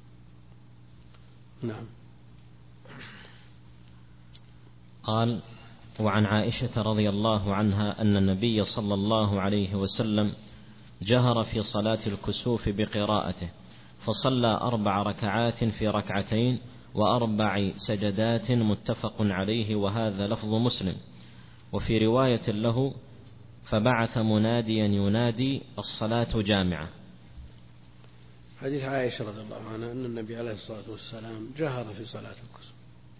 نعم. قال: وعن عائشة رضي الله عنها أن النبي صلى الله عليه وسلم جهر في صلاة الكسوف بقراءته، فصلى أربع ركعات في ركعتين وأربع سجدات متفق عليه، وهذا لفظ مسلم. وفي رواية له: فبعث مناديا ينادي الصلاة جامعة. حديث عائشة رضي الله عنها أن النبي عليه الصلاة والسلام جهر في صلاة الكسوف.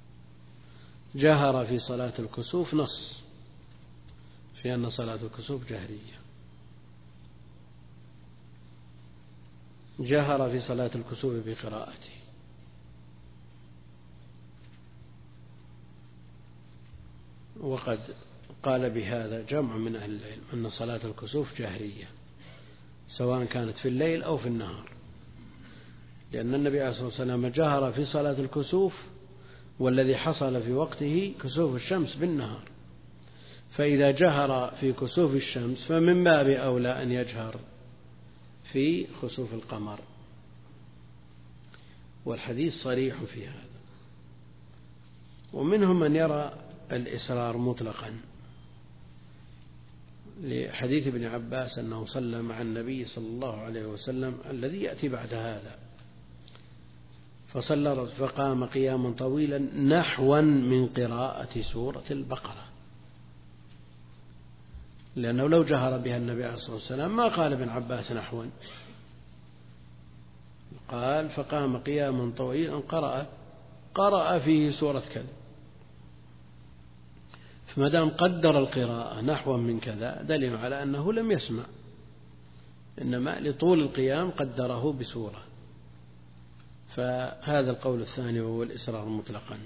جهر في صلاة الكسوف نص في أن صلاة الكسوف جهرية. جهر في صلاة الكسوف بقراءته، وقد قال بهذا جمع من أهل العلم أن صلاة الكسوف جهرية سواء كانت في الليل أو في النهار، لأن النبي عليه الصلاة والسلام جهر في صلاة الكسوف والذي حصل في وقته كسوف الشمس بالنهار، فإذا جهر في كسوف الشمس فمن باب أولى أن يجهر في خسوف القمر، والحديث صريح في هذا. ومنهم من يرى الإسرار مطلقا لحديث ابن عباس أنه صلى مع النبي صلى الله عليه وسلم الذي يأتي بعد هذا، فصلى فقام قياما طويلا نحوا من قراءة سورة البقرة، لأنه لو جهر بها النبي عليه الصلاة والسلام ما قال ابن عباس نحوا، قال فقام قياما طويلا قرأ قرأ فيه سورة كذا، فما دام قدر القراءة نحوا من كذا دليل على أنه لم يسمع، إنما لطول القيام قدره بسورة. فهذا القول الثاني وهو الإسرار مطلقا،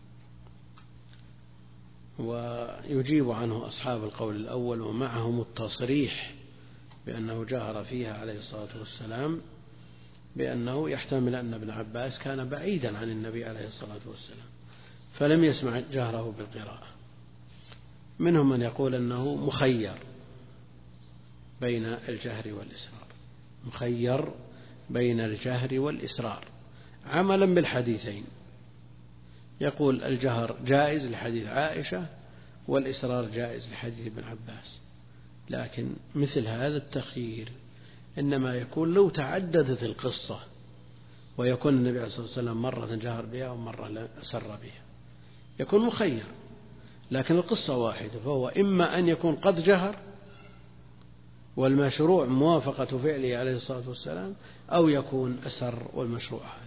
ويجيب عنه أصحاب القول الأول ومعهم التصريح بأنه جهر فيها عليه الصلاة والسلام، بأنه يحتمل أن ابن عباس كان بعيدا عن النبي عليه الصلاة والسلام فلم يسمع جهره بالقراءة. منهم من يقول أنه مخير بين الجهر والإسرار، مخير بين الجهر والإسرار عملا بالحديثين، يقول الجهر جائز لحديث عائشة والإسرار جائز لحديث ابن عباس، لكن مثل هذا التخيير إنما يكون لو تعددت القصة ويكون النبي عليه الصلاة والسلام مرة جهر بها ومرة أسر بها يكون مخير، لكن القصة واحدة، فهو إما أن يكون قد جهر والمشروع موافقة فعله عليه الصلاة والسلام، أو يكون أسر والمشروع هذا.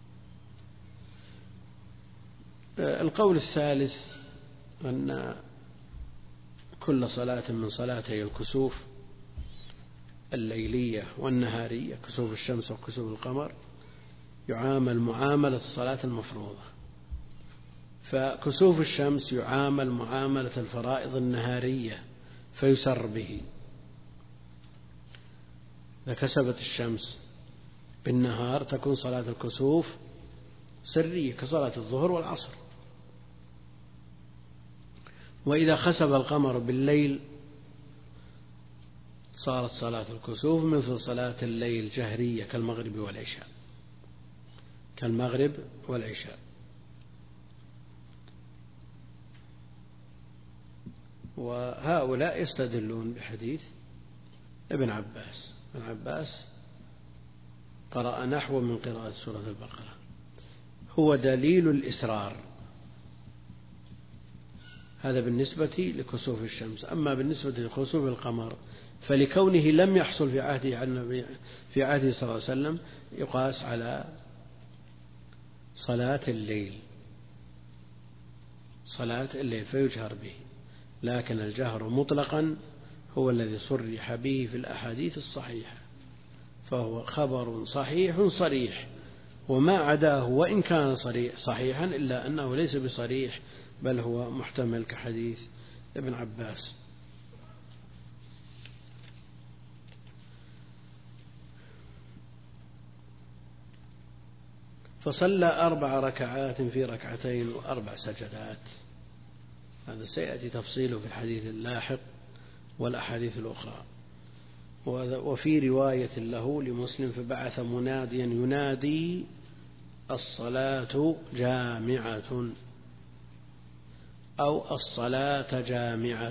القول الثالث أن كل صلاة من صلاتي الكسوف الليلية والنهارية كسوف الشمس وكسوف القمر يعامل معاملة الصلاة المفروضة، فكسوف الشمس يعامل معاملة الفرائض النهارية فيسر به. إذا كسبت الشمس بالنهار تكون صلاة الكسوف سرية كصلاة الظهر والعصر، وإذا خسف القمر بالليل صارت صلاة الكسوف مثل صلاة الليل جهرية كالمغرب والعشاء كالمغرب والعشاء. وهؤلاء يستدلون بحديث ابن عباس، ابن عباس قرأ نحو من قراءة سورة البقرة، هو دليل الإسرار، هذا بالنسبة لكسوف الشمس. أما بالنسبة لكسوف القمر فلكونه لم يحصل في عهده في عهده صلى الله عليه وسلم يقاس على صلاة الليل صلاة الليل فيجهر به، لكن الجهر مطلقا هو الذي صرح به في الأحاديث الصحيحة فهو خبر صحيح صريح، وما عداه وإن كان صحيحا إلا أنه ليس بصريح بل هو محتمل كحديث ابن عباس. فصلى أربع ركعات في ركعتين وأربع سجدات. هذا سيأتي تفصيله في الحديث اللاحق والأحاديث الأخرى. وفي رواية له لمسلم فبعث مناديا ينادي الصلاة جامعة أو الصلاة جامعة.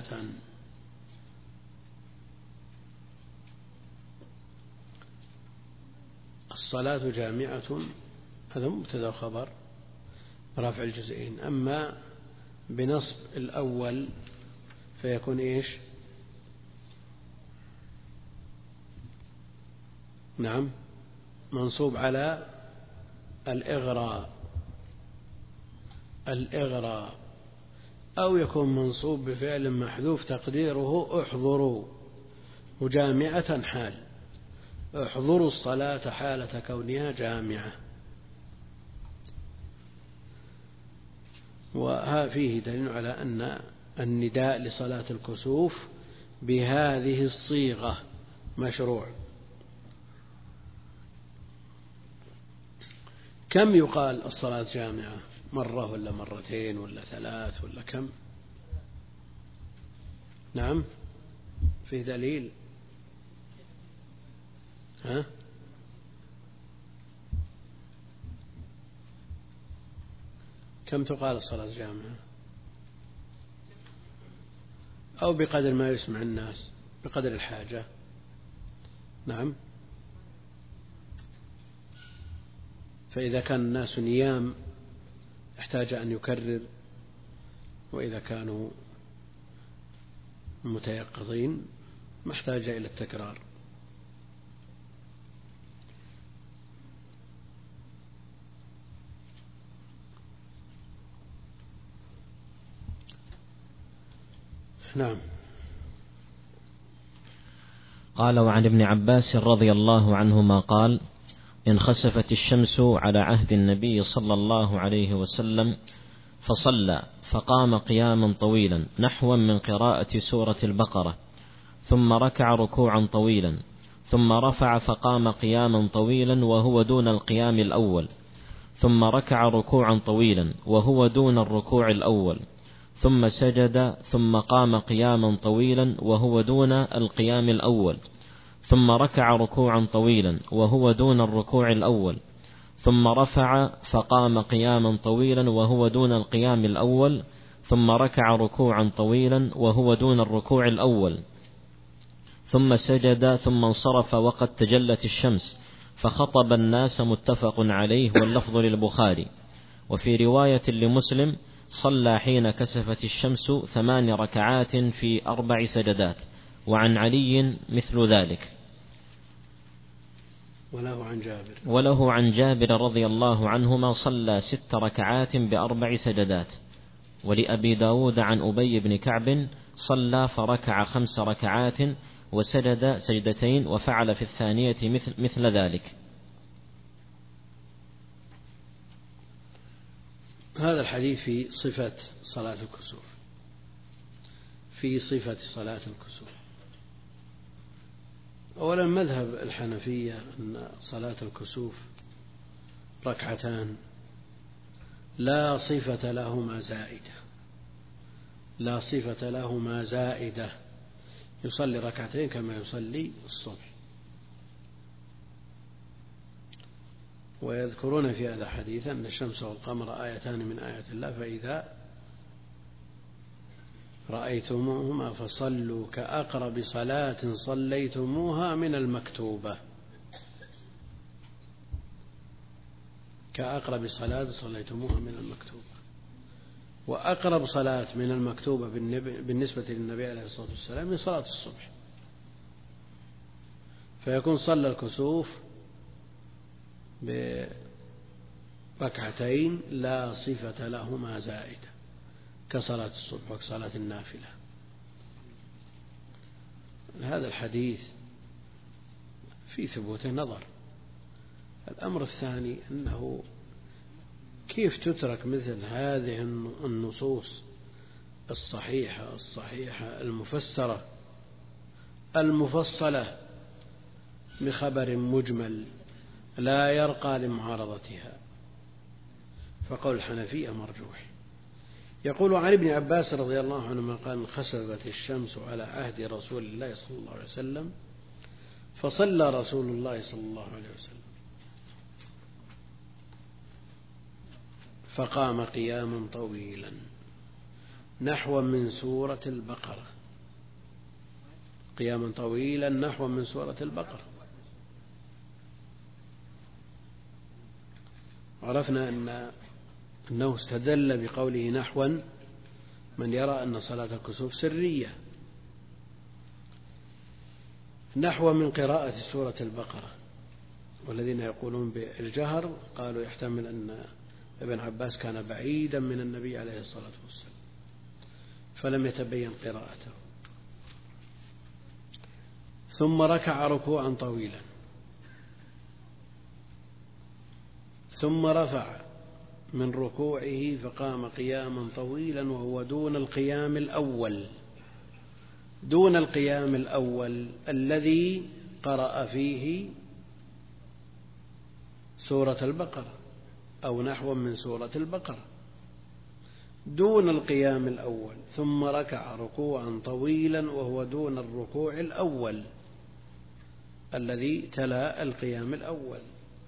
الصلاة جامعة هذا مبتدأ خبر رفع الجزئين. أما بنصب الأول فيكون إيش؟ نعم منصوب على الإغراء الإغراء أو يكون منصوب بفعل محذوف تقديره احضروا، وجامعة حال، احضروا الصلاة حالة كونها جامعة. وها فيه دليل على أن النداء لصلاة الكسوف بهذه الصيغة مشروع. كم يقال الصلاة جامعة؟ مرة ولا مرتين ولا ثلاث ولا كم؟ نعم فيه دليل. ها؟ كم تقال الصلاة جامعة؟ أو بقدر ما يسمع الناس، بقدر الحاجة. نعم. فإذا كان الناس نيام احتاج أن يكرر، وإذا كانوا متيقظين ما احتاج إلى التكرار. نعم. قال: وعن ابن عباس رضي الله عنهما قال: انخسفت الشمس على عهد النبي صلى الله عليه وسلم فصلى فقام قياما طويلا نحوا من قراءة سورة البقرة، ثم ركع ركوعا طويلا، ثم رفع فقام قياما طويلا وهو دون القيام الأول، ثم ركع ركوعا طويلا وهو دون الركوع الأول، ثم سجد، ثم قام قياما طويلا وهو دون القيام الأول، ثم ركع ركوعا طويلا وهو دون الركوع الأول، ثم رفع فقام قياما طويلا وهو دون القيام الأول، ثم ركع ركوعا طويلا وهو دون الركوع الأول، ثم سجد، ثم انصرف وقد تجلت الشمس فخطب الناس، متفق عليه واللفظ للبخاري. وفي رواية لمسلم: صلى حين كسفت الشمس ثمان ركعات في أربع سجدات. وعن علي مثل ذلك. وله عن جابر وله عن جابر رضي الله عنهما: صلى ست ركعات بأربع سجدات. ولأبي داود عن أبي بن كعب: صلى فركع خمس ركعات وسجد سجدتين وفعل في الثانية مثل, مثل ذلك. هذا الحديث في صفة صلاة الكسوف، في صفة صلاة الكسوف. أولا مذهب الحنفية أن صلاة الكسوف ركعتان لا صفة لهما زائدة، لا صفة لهما زائدة، يصلي ركعتين كما يصلي الصبح. ويذكرون في هذا الحديث أن الشمس والقمر آيتان من آيات الله، فإذا رأيتموهما فصلوا كأقرب صلاة صليتموها من المكتوبة، كأقرب صلاة صليتموها من المكتوبة. وأقرب صلاة من المكتوبة بالنسبة للنبي عليه الصلاة والسلام من صلاة الصبح، فيكون صلى الكسوف بركعتين لا صفة لهما زائدة كصلاة الصبح وكصلاة النافلة. هذا الحديث في ثبوته نظر. الأمر الثاني أنه كيف تترك مثل هذه النصوص الصحيحة الصحيحة المفسرة المفصلة بخبر مجمل لا يرقى لمعارضتها، فقول الحنفية مرجوح. يقول عن ابن عباس رضي الله عنهما قال خسفت الشمس على عهد رسول الله صلى الله عليه وسلم فصلى رسول الله صلى الله عليه وسلم فقام قياما طويلا نحو من سورة البقرة، قياما طويلا نحو من سورة البقرة. عرفنا أن أنه استدل بقوله نحوا من يرى أن صلاة الكسوف سرية، نحو من قراءة سورة البقرة. والذين يقولون بالجهر قالوا يحتمل أن ابن عباس كان بعيدا من النبي عليه الصلاة والسلام فلم يتبين قراءته. ثم ركع ركوعا طويلا ثم رفع من ركوعه فقام قياما طويلا وهو دون القيام الأول، دون القيام الأول الذي قرأ فيه سورة البقرة أو نحو من سورة البقرة، دون القيام الأول. ثم ركع ركوعا طويلا وهو دون الركوع الأول الذي تلا القيام الأول.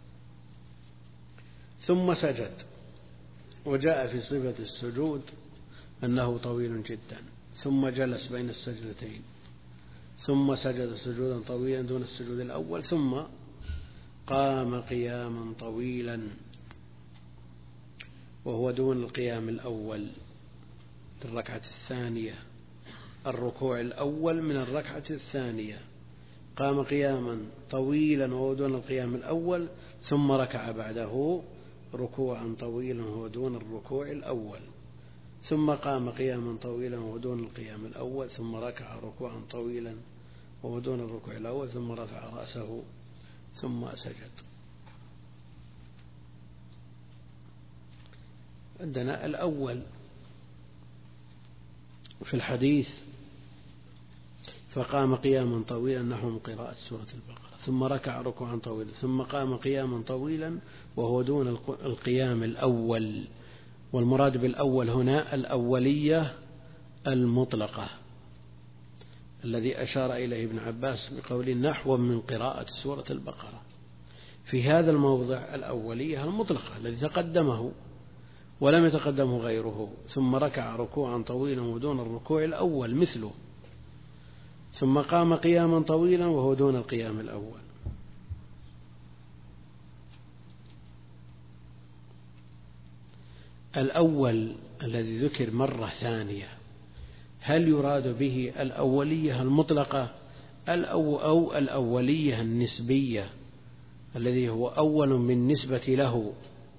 ثم سجد، وجاء في صفة السجود أنه طويل جدا. ثم جلس بين السجدتين ثم سجد سجودا طويلا دون السجود الأول. ثم قام قياما طويلا وهو دون القيام الأول للركعة الثانية، الركوع الأول من الركعة الثانية. قام قياما طويلا وهو دون القيام الأول ثم ركع بعده ركوعا طويلا وهو دون الركوع الأول. ثم قام قياما طويلا وهو دون القيام الأول ثم ركع ركوعا طويلا وهو دون الركوع الأول ثم رفع رأسه ثم سجد. عندنا الأول في الحديث فقام قياما طويلا نحو من قراءة سورة البقرة ثم ركع ركوعا طويلا ثم قام قياما طويلا وهو دون القيام الأول. والمراد بالأول هنا الأولية المطلقة الذي أشار إليه ابن عباس بقول نحو من قراءة سورة البقرة. في هذا الموضع الأولية المطلقة الذي تقدمه ولم يتقدمه غيره. ثم ركع ركوعا طويلا ودون الركوع الأول مثله. ثم قام قياما طويلا وهو دون القيام الأول. الأول الذي ذكر مرة ثانية هل يراد به الأولية المطلقة أو الأولية النسبية الذي هو أول بالنسبة له؟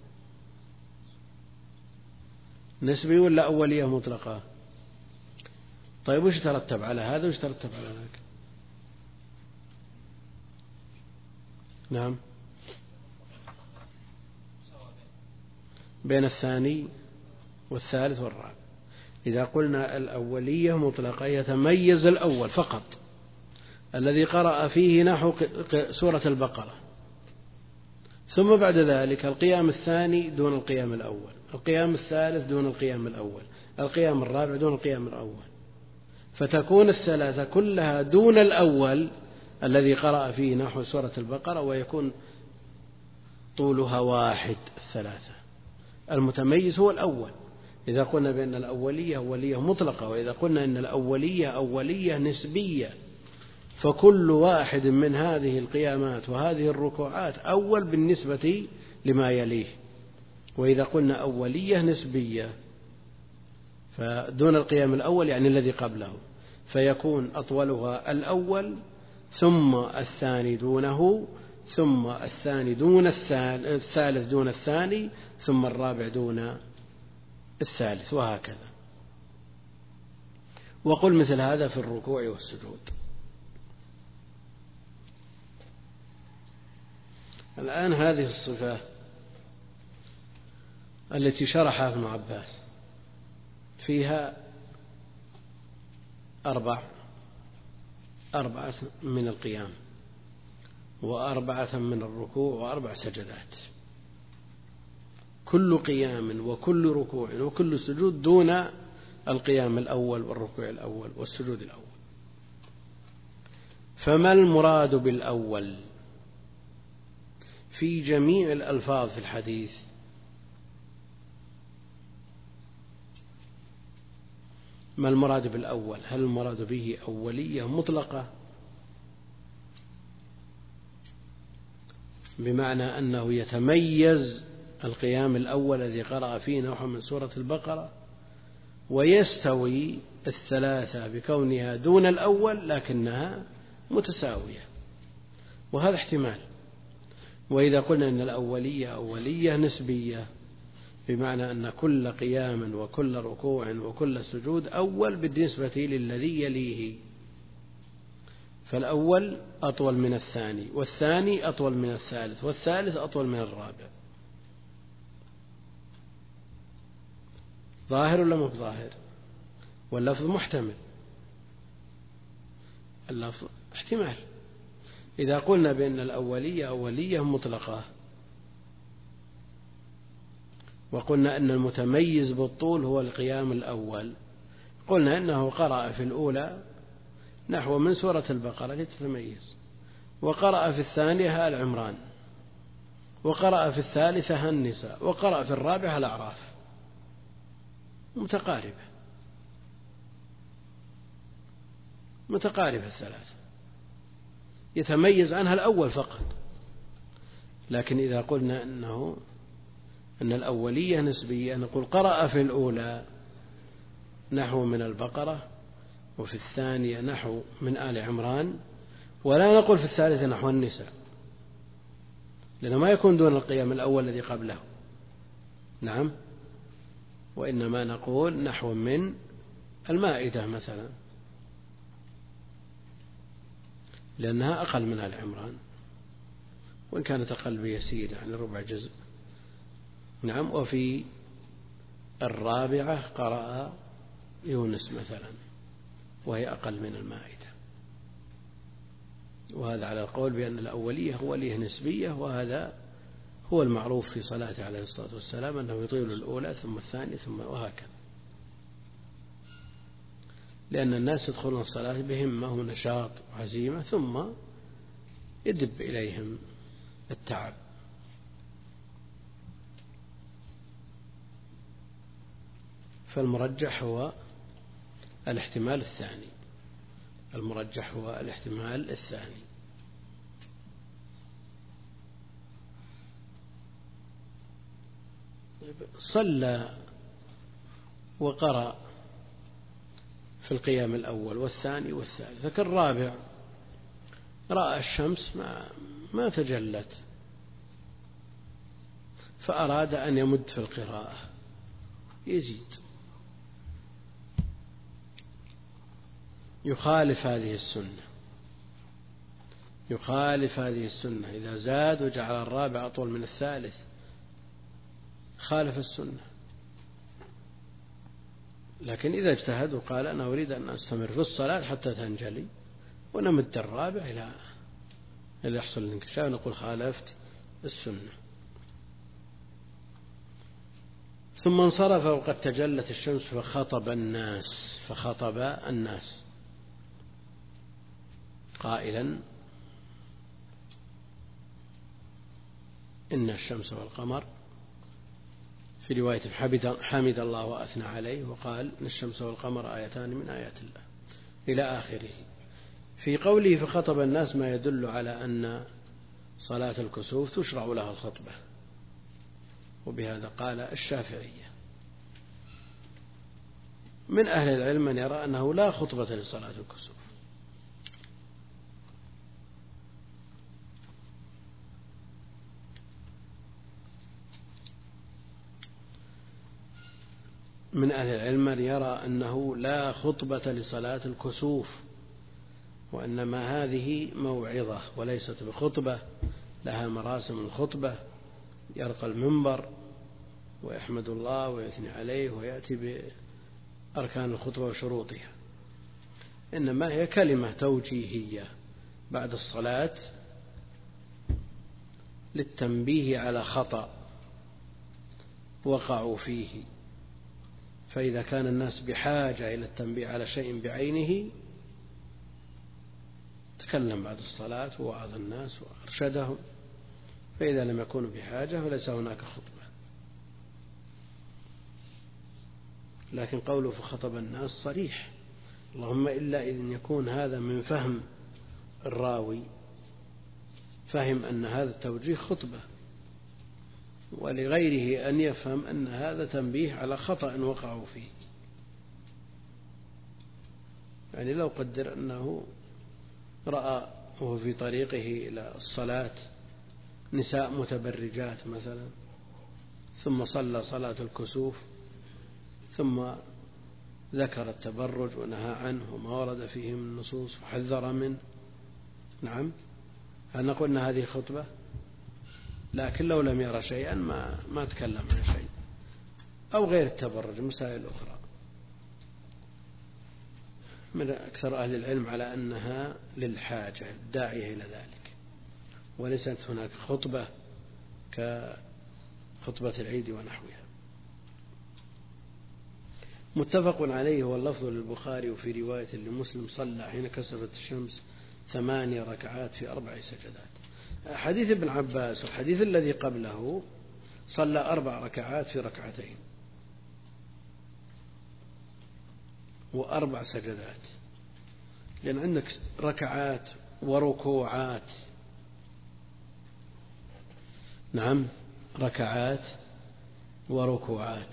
نسبي ولا أولية مطلقة؟ طيب وش ترتب على هذا وش ترتب على ذاك؟ نعم بين الثاني والثالث والرابع. إذا قلنا الأولية مطلقة يتميز الأول فقط الذي قرأ فيه نحو سورة البقرة، ثم بعد ذلك القيام الثاني دون القيام الأول، القيام الثالث دون القيام الأول، القيام الرابع دون القيام الأول، فتكون الثلاثة كلها دون الأول الذي قرأ فيه نحو سورة البقرة ويكون طولها واحد. الثلاثة المتميز هو الأول إذا قلنا بأن الأولية أولية مطلقة، وإذا قلنا أن الأولية أولية نسبية فكل واحد من هذه القيامات وهذه الركوعات أول بالنسبة لما يليه. وإذا قلنا أولية نسبية فدون القيام الأول يعني الذي قبله، فيكون أطولها الأول ثم الثاني دونه ثم الثاني دون الثالث دون الثاني ثم الرابع دون الثالث وهكذا. وقل مثل هذا في الركوع والسجود. الآن هذه الصفة التي شرحها ابن عباس فيها أربع أربعة من القيام وأربعة من الركوع وأربع سجدات، كل قيام وكل ركوع وكل سجود دون القيام الأول والركوع الأول والسجود الأول. فما المراد بالأول في جميع الألفاظ في الحديث؟ ما المراد بالأول؟ هل المراد به أولية مطلقة بمعنى أنه يتميز القيام الأول الذي قرأ فيه نحو من سورة البقرة، ويستوي الثلاثة بكونها دون الأول لكنها متساوية، وهذا احتمال. وإذا قلنا أن الأولية أولية نسبية بمعنى أن كل قيام وكل ركوع وكل سجود أول بالنسبة للذي يليه، فالأول أطول من الثاني، والثاني أطول من الثالث، والثالث أطول من الرابع. ظاهر ولا مو ظاهر؟ واللفظ محتمل، اللفظ احتمال. إذا قلنا بأن الأولية أولية مطلقة وقلنا أن المتميز بالطول هو القيام الأول، قلنا أنه قرأ في الأولى نحو من سورة البقرة لتتميز، وقرأ في الثانية آل عمران، وقرأ في الثالثة النساء، وقرأ في الرابعة الأعراف، متقاربة متقاربة الثلاثة، يتميز عنها الأول فقط. لكن إذا قلنا أنه أن الأولية نسبية، نقول قرأ في الأولى نحو من البقرة، وفي الثانية نحو من آل عمران، ولا نقول في الثالثة نحو النساء، لأنه ما يكون دون القيام الأول الذي قبله. نعم، وإنما نقول نحو من المائدة مثلا، لأنها أقل من آل عمران، وإن كانت أقل بيسير يعني ربع جزء. نعم، وفي الرابعة قرأ يونس مثلا، وهي أقل من المائدة. وهذا على القول بأن الأولية أولية نسبية، وهذا هو المعروف في صلاته عليه الصلاة والسلام، أنه يطيل الأولى ثم الثانية ثم وهكذا، لأن الناس يدخلون الصلاة بهمة ونشاط وعزيمة ثم يدب إليهم التعب. فالمرجح هو الاحتمال الثاني، المرجح هو الاحتمال الثاني. صلى وقرأ في القيام الأول والثاني والثالث، لكن الرابع رأى الشمس ما, ما تجلت، فأراد أن يمد في القراءة، يزيد، يخالف هذه السنة، يخالف هذه السنة. إذا زاد وجعل الرابع أطول من الثالث خالف السنة. لكن إذا اجتهد وقال أنا أريد أن أستمر في الصلاة حتى تنجلي ونمد الرابع إلى إلى يحصل الانكشاف، نقول خالفت السنة. ثم انصرف وقد تجلت الشمس فخطب الناس فخطب الناس قائلا إن الشمس والقمر، في رواية حمد, حمد الله وأثنى عليه وقال إن الشمس والقمر آيتان من آيات الله إلى آخره. في قوله فخطب الناس ما يدل على أن صلاة الكسوف تشرع لها الخطبة، وبهذا قال الشافعية. من أهل العلم من يرى أنه لا خطبة لصلاة الكسوف، من أهل العلم من يرى أنه لا خطبة لصلاة الكسوف، وإنما هذه موعظة وليست بخطبة، لها مراسم الخطبة، يرقى المنبر ويحمد الله ويثني عليه ويأتي بأركان الخطبة وشروطها، إنما هي كلمة توجيهية بعد الصلاة للتنبيه على خطأ وقعوا فيه، فإذا كان الناس بحاجة إلى التنبيه على شيء بعينه تكلم بعد الصلاة ووعظ الناس وأرشدهم، فإذا لم يكونوا بحاجة فليس هناك خطبة. لكن قوله فخطب الناس صريح، اللهم إلا إن يكون هذا من فهم الراوي، فهم أن هذا التوجيه خطبة، ولغيره أن يفهم أن هذا تنبيه على خطأ وقعوا فيه. يعني لو قدر أنه رأى وهو في طريقه إلى الصلاة نساء متبرجات مثلا، ثم صلى صلاة الكسوف ثم ذكر التبرج ونهى عنه وما ورد فيه من النصوص وحذر منه، نعم، هل نقول أن هذه خطبة؟ لكن لو لم يرى شيئا ما ما تكلم عن شيء، أو غير التبرج مسائل أخرى. من أكثر أهل العلم على أنها للحاجة الداعية إلى ذلك، وليست هناك خطبة كخطبة العيد ونحوها. متفق عليه واللفظ للبخاري، وفي رواية لمسلم صلى حين كسفت الشمس ثماني ركعات في أربع سجدات. حديث ابن عباس والحديث الذي قبله صلى أربع ركعات في ركعتين وأربع سجدات، لأن عندك ركعات وركوعات، نعم، ركعات وركوعات.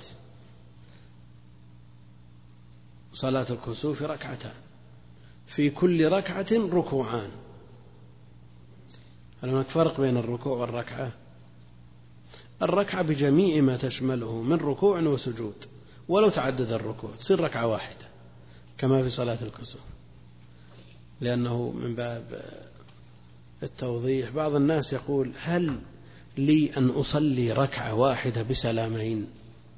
صلاة الكسوف ركعتان، في كل ركعة ركوعان. هل هناك فرق بين الركوع والركعة؟ الركعة بجميع ما تشمله من ركوع وسجود، ولو تعدد الركوع تصير ركعة واحدة كما في صلاة الكسوف، لأنه من باب التوضيح. بعض الناس يقول هل لي أن أصلي ركعة واحدة بسلامين؟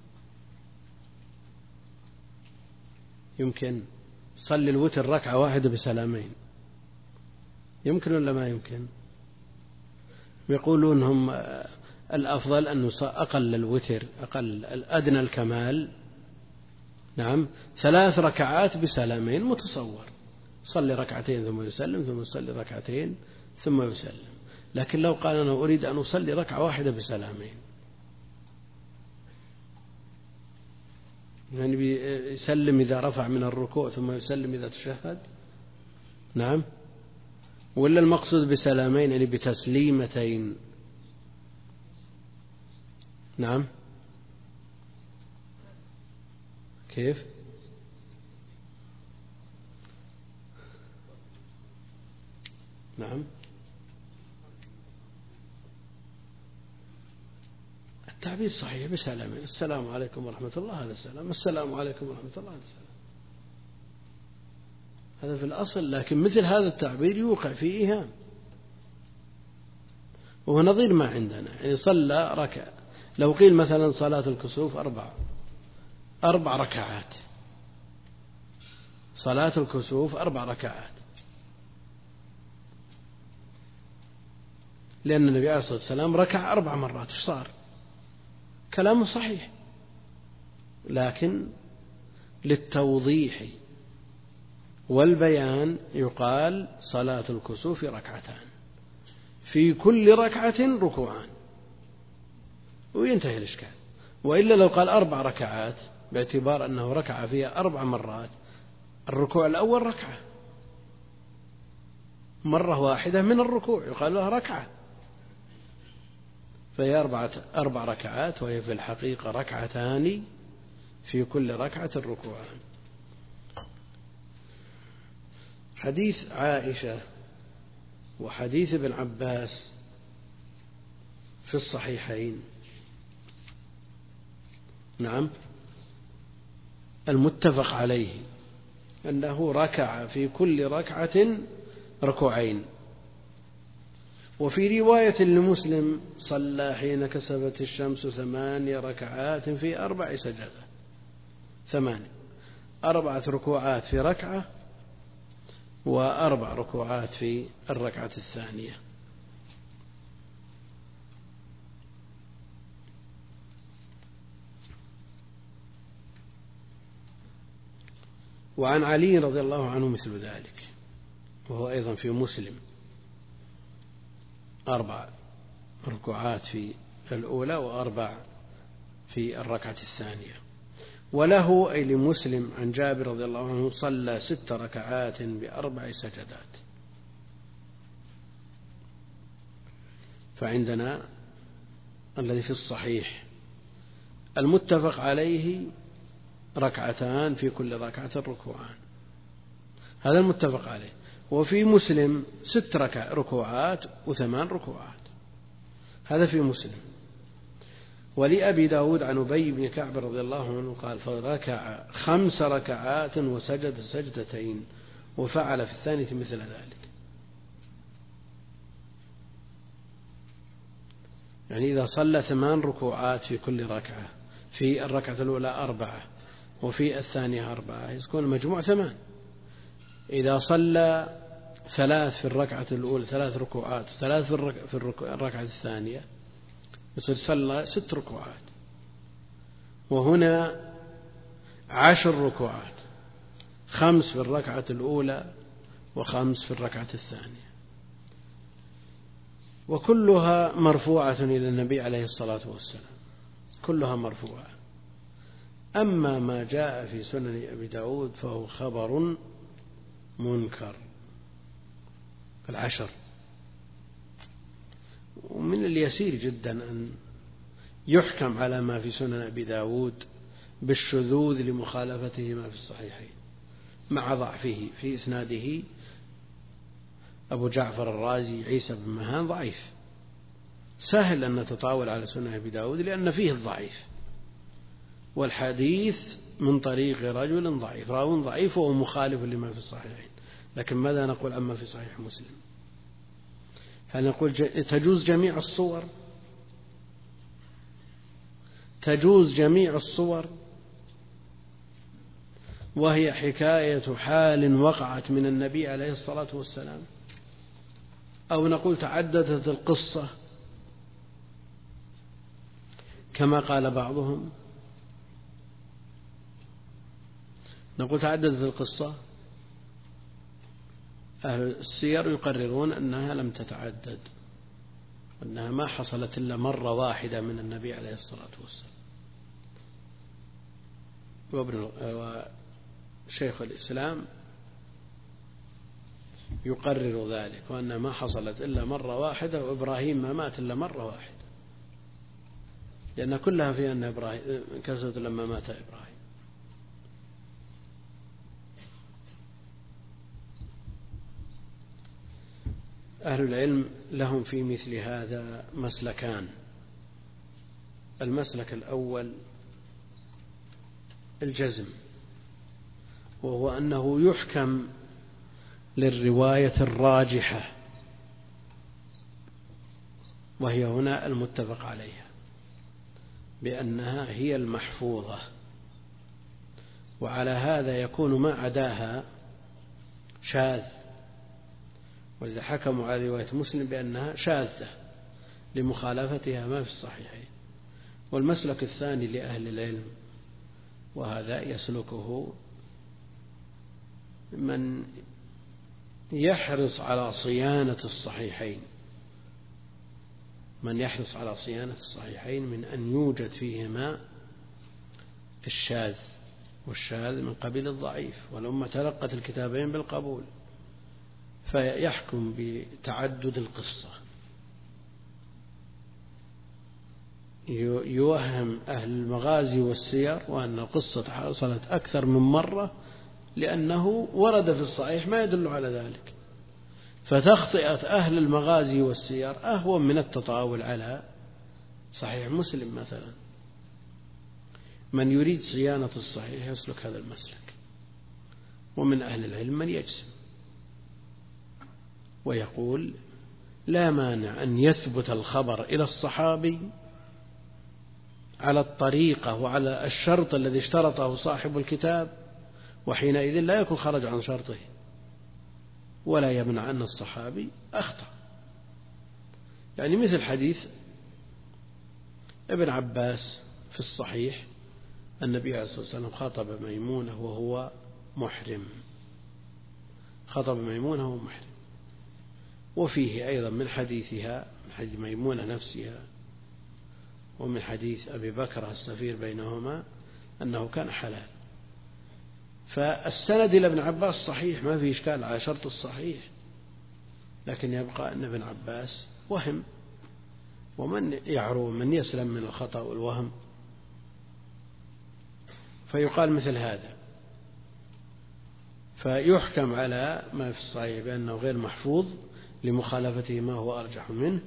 يمكن صلي الوتر ركعة واحدة بسلامين، يمكن ولا ما يمكن؟ يقولون هم الأفضل أن أقل الوتر أقل أدنى الكمال، نعم، ثلاث ركعات بسلامين متصور، صلي ركعتين ثم يسلم ثم يصلي ركعتين ثم يسلم. لكن لو قال أنا أريد أن أصلي ركعة واحدة بسلامين، يعني يسلم إذا رفع من الركوع ثم يسلم إذا تشهد، نعم، ولا المقصود بسلامين يعني بتسليمتين؟ نعم، كيف؟ نعم، التعبير صحيح بسلامين، السلام عليكم ورحمة الله هذا السلام، السلام عليكم ورحمة الله هذا السلام، هذا في الأصل. لكن مثل هذا التعبير يوقع فيه إيهام، وهو نظير ما عندنا. يعني صلى ركع، لو قيل مثلا صلاة الكسوف أربع أربع ركعات، صلاة الكسوف أربع ركعات، لأن النبي عليه الصلاة والسلام ركع أربع مرات، إيش صار؟ كلامه صحيح، لكن للتوضيح والبيان يقال صلاة الكسوف ركعتان، في كل ركعة ركوعان، وينتهي الإشكال. وإلا لو قال أربع ركعات باعتبار أنه ركع فيها أربع مرات، الركوع الأول ركعة، مرة واحدة من الركوع يقال لها ركعة، فهي أربعة أربع ركعات، وهي في الحقيقة ركعتان في كل ركعة ركوعان. حديث عائشة وحديث ابن عباس في الصحيحين، نعم، المتفق عليه أنه ركع في كل ركعة ركوعين، وفي رواية لمسلم صلى حين كسفت الشمس ثماني ركعات في أربع سجدات، ثماني، أربعة ركوعات في ركعة وأربع ركوعات في الركعة الثانية. وعن علي رضي الله عنه مثل ذلك، وهو أيضا في مسلم، أربع ركوعات في الأولى وأربع في الركعة الثانية. وله أي لمسلم عن جابر رضي الله عنه صلى ست ركعات بأربع سجدات. فعندنا الذي في الصحيح المتفق عليه ركعتان في كل ركعة ركوعان، هذا المتفق عليه. وفي مسلم ست ركع ركوعات وثمان ركوعات، هذا في مسلم. ولأبي داود عن أبي بن كعب رضي الله عنه قال فركع خمس ركعات وسجد سجدتين وفعل في الثانية مثل ذلك. يعني إذا صلى ثمان ركوعات في كل ركعة، في الركعة الأولى أربعة وفي الثانية أربعة، يكون المجموع ثمان. إذا صلى ثلاث في الركعة الأولى، ثلاث ركوعات، ثلاث في الركعة الثانية، يصير صلى ست ركوعات. وهنا عشر ركوعات، خمس في الركعة الأولى وخمس في الركعة الثانية، وكلها مرفوعة إلى النبي عليه الصلاة والسلام، كلها مرفوعة. أما ما جاء في سنن أبي داود فهو خبر منكر، العشر. ومن اليسير جدا أن يحكم على ما في سنن أبي داود بالشذوذ لمخالفته ما في الصحيحين، مع ضعفه في إسناده أبو جعفر الرازي عيسى بن مهان ضعيف، سهل أن نتطاول على سنن أبي داود لأن فيه الضعيف، والحديث من طريق رجل ضعيف، راو ضعيف وهو مخالف لما في الصحيحين. لكن ماذا نقول عما في صحيح مسلم؟ هل نقول تجوز جميع الصور؟ تجوز جميع الصور وهي حكاية حال وقعت من النبي عليه الصلاة والسلام؟ أو نقول تعددت القصة كما قال بعضهم؟ نقول تعددت القصة. أهل السير يقررون أنها لم تتعدد، وأنها ما حصلت إلا مرة واحدة من النبي عليه الصلاة والسلام. وشيخ الإسلام يقرر ذلك، وأنها ما حصلت إلا مرة واحدة، وإبراهيم ما مات إلا مرة واحدة، لأن كلها في أن إبراهيم انكسرت لما مات إبراهيم. أهل العلم لهم في مثل هذا مسلكان. المسلك الأول الجزم، وهو أنه يحكم للرواية الراجحة، وهي هنا المتفق عليها، بأنها هي المحفوظة، وعلى هذا يكون ما عداها شاذ، ولذا حكموا على رواية مسلم بأنها شاذة لمخالفتها ما في الصحيحين. والمسلك الثاني لأهل العلم، وهذا يسلكه من يحرص على صيانة الصحيحين، من يحرص على صيانة الصحيحين من أن يوجد فيهما الشاذ، والشاذ من قبيل الضعيف، والأمة تلقت الكتابين بالقبول، فيحكم بتعدد القصة. يوهم أهل المغازي والسير وأن القصة حصلت أكثر من مرة، لأنه ورد في الصحيح ما يدل على ذلك، فتخطئة أهل المغازي والسير أهون من التطاول على صحيح مسلم مثلا. من يريد صيانة الصحيح يسلك هذا المسلك. ومن أهل العلم من يجزم ويقول لا مانع أن يثبت الخبر إلى الصحابي على الطريقة وعلى الشرط الذي اشترطه صاحب الكتاب، وحينئذ لا يكون خرج عن شرطه، ولا يمنع أن الصحابي أخطأ. يعني مثل حديث ابن عباس في الصحيح النبي عليه الصلاة والسلام خاطب ميمونة وهو محرم، خاطب ميمونة وهو محرم، وفيه أيضا من حديثها من حديث ميمونة نفسها ومن حديث أبي بكر السفير بينهما أنه كان حلال. فالسند إلى ابن عباس صحيح، ما فيه إشكال على شرط الصحيح، لكن يبقى أن ابن عباس وهم، ومن يعرو من يسلم من الخطأ والوهم، فيقال مثل هذا، فيحكم على ما في الصحيح بأنه غير محفوظ لمخالفته ما هو أرجح منه.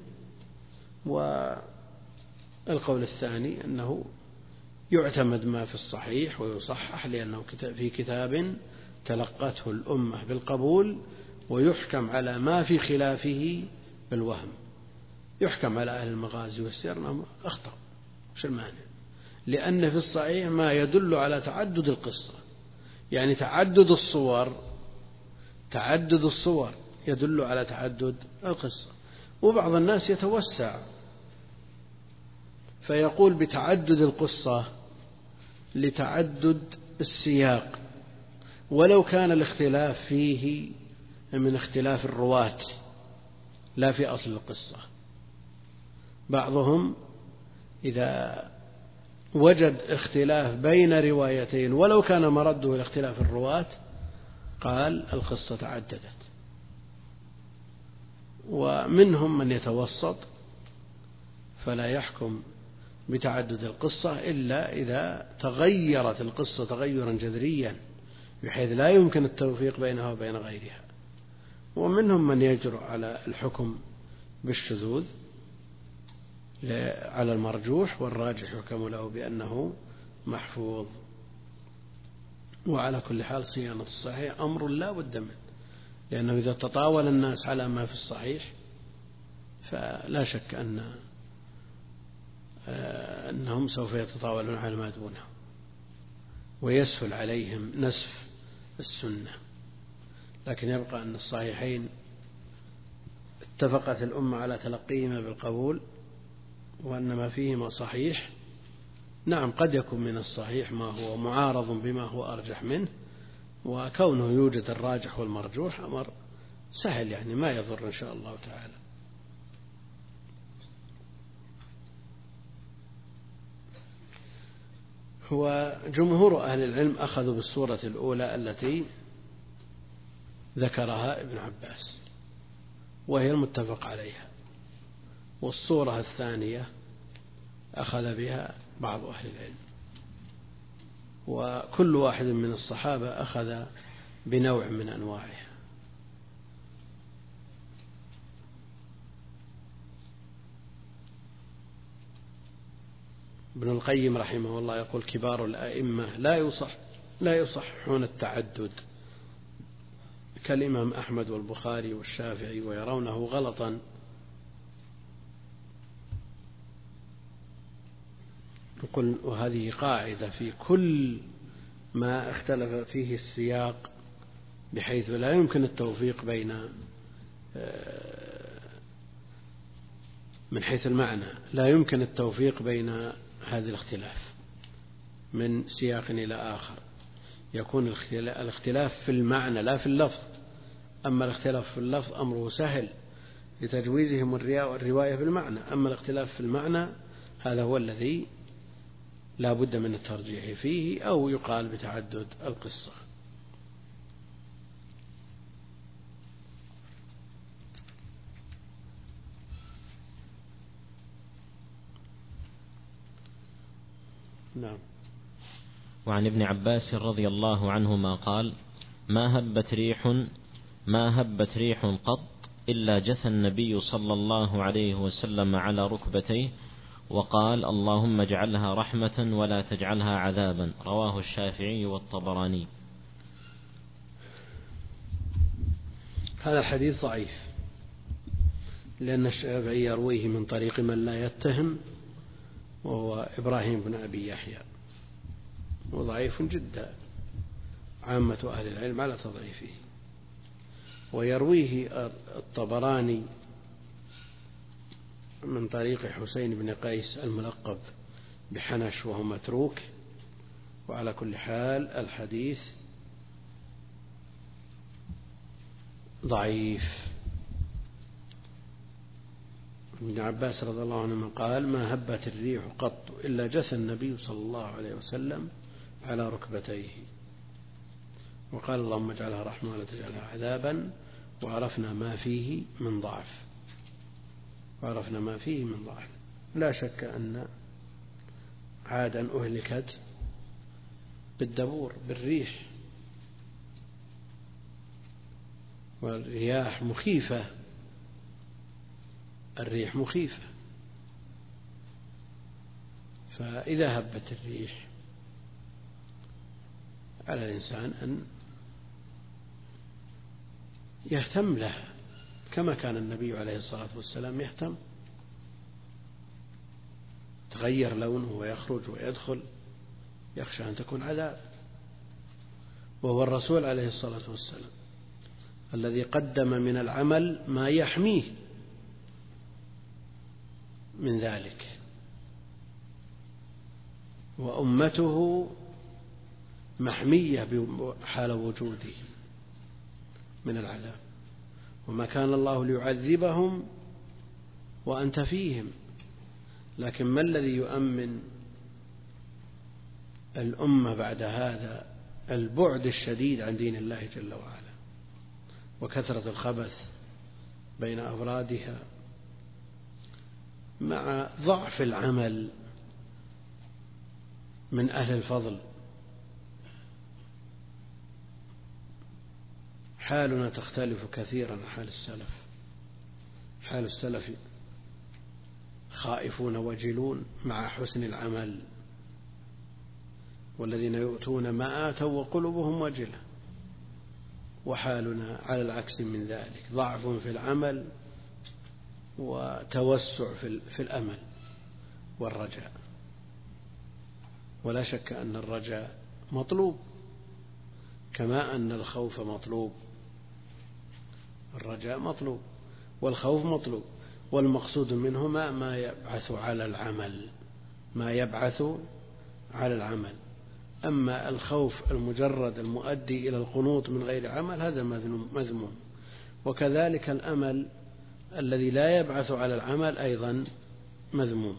والقول الثاني أنه يعتمد ما في الصحيح ويصحح لأنه في كتاب تلقته الأمة بالقبول، ويحكم على ما في خلافه بالوهم. يحكم على أهل المغازي والسير أنهم أخطأوا، وش المانع؟ لأن في الصحيح ما يدل على تعدد القصة، يعني تعدد الصور تعدد الصور يدل على تعدد القصة. وبعض الناس يتوسع فيقول بتعدد القصة لتعدد السياق، ولو كان الاختلاف فيه من اختلاف الرواة لا في أصل القصة. بعضهم إذا وجد اختلاف بين روايتين ولو كان مرده إلى اختلاف الرواة قال القصة تعددت. ومنهم من يتوسط فلا يحكم بتعدد القصة إلا إذا تغيرت القصة تغيرا جذريا بحيث لا يمكن التوفيق بينها وبين غيرها. ومنهم من يجرؤ على الحكم بالشذوذ على المرجوح، والراجح يحكم له بأنه محفوظ. وعلى كل حال صيانة الصحيح أمر لا بد منه، لأنه إذا تطاول الناس على ما في الصحيح فلا شك أن أنهم سوف يتطاولون على ما دونه ويسهل عليهم نسف السنة. لكن يبقى أن الصحيحين اتفقت الأمة على تلقيهما بالقبول، وأن ما فيهما صحيح. نعم قد يكون من الصحيح ما هو معارض بما هو أرجح منه، وكونه يوجد الراجح والمرجوح أمر سهل، يعني ما يضر إن شاء الله تعالى. وجمهور أهل العلم أخذوا بالصورة الأولى التي ذكرها ابن عباس وهي المتفق عليها، والصورة الثانية أخذ بها بعض أهل العلم، وكل واحد من الصحابة أخذ بنوع من أنواعها. ابن القيم رحمه الله يقول كبار الأئمة لا يصح لا يصححون التعدد كالإمام أحمد والبخاري والشافعي، ويرونه غلطا. يقول وهذه قاعدة في كل ما اختلف فيه السياق بحيث لا يمكن التوفيق بين من حيث المعنى لا يمكن التوفيق بين هذا الاختلاف من سياق إلى آخر. يكون الاختلاف في المعنى لا في اللفظ، أما الاختلاف في اللفظ أمره سهل لتجويزهم الرواية بالمعنى، أما الاختلاف في المعنى هذا هو الذي لا بد من الترجيح فيه، أو يقال بتعدد القصة. نعم. وعن ابن عباس رضي الله عنهما قال ما هبت ريح ما هبت ريح قط إلا جثى النبي صلى الله عليه وسلم على ركبتيه وقال اللهم اجعلها رحمة ولا تجعلها عذابا. رواه الشافعي والطبراني. هذا الحديث ضعيف لأن الشافعي يرويه من طريق من لا يتهم، وهو إبراهيم بن أبي يحيى، وضعيف جدا، عامة أهل العلم على تضعيفه. ويرويه الطبراني من طريق حسين بن قيس الملقب بحنش وهو متروك. وعلى كل حال الحديث ضعيف. ابن عباس رضي الله عنه قال: ما هبت الريح قط إلا جثى النبي صلى الله عليه وسلم على ركبتيه، وقال: اللهم اجعلها رحمة ولا تجعلها عذابا. وعرفنا ما فيه من ضعف وعرفنا ما فيه من ضعف. لا شك أن عادا أهلكت بالدبور بالريح، والرياح مخيفة، الريح مخيفة. فإذا هبت الريح على الإنسان أن يهتم لها كما كان النبي عليه الصلاة والسلام يهتم. تغير لونه ويخرج ويدخل، يخشى أن تكون عذاب. وهو الرسول عليه الصلاة والسلام الذي قدم من العمل ما يحميه من ذلك، وأمته محمية حال وجوده من العذاب. وما كان الله ليعذبهم وأنت فيهم، لكن ما الذي يؤمن الأمة بعد هذا؟ البعد الشديد عن دين الله جل وعلا، وكثرة الخبث بين أفرادها، مع ضعف العمل من أهل الفضل. حالنا تختلف كثيرا عن حال السلف. حال السلف خائفون وجلون مع حسن العمل، والذين يؤتون ما آتوا وقلوبهم وجلة. وحالنا على العكس من ذلك، ضعف في العمل وتوسع في الأمل والرجاء. ولا شك أن الرجاء مطلوب كما أن الخوف مطلوب. الرجاء مطلوب والخوف مطلوب، والمقصود منهما ما يبعث على العمل، ما يبعث على العمل. أما الخوف المجرد المؤدي إلى القنوط من غير عمل هذا مذموم. وكذلك الأمل الذي لا يبعث على العمل أيضا مذموم.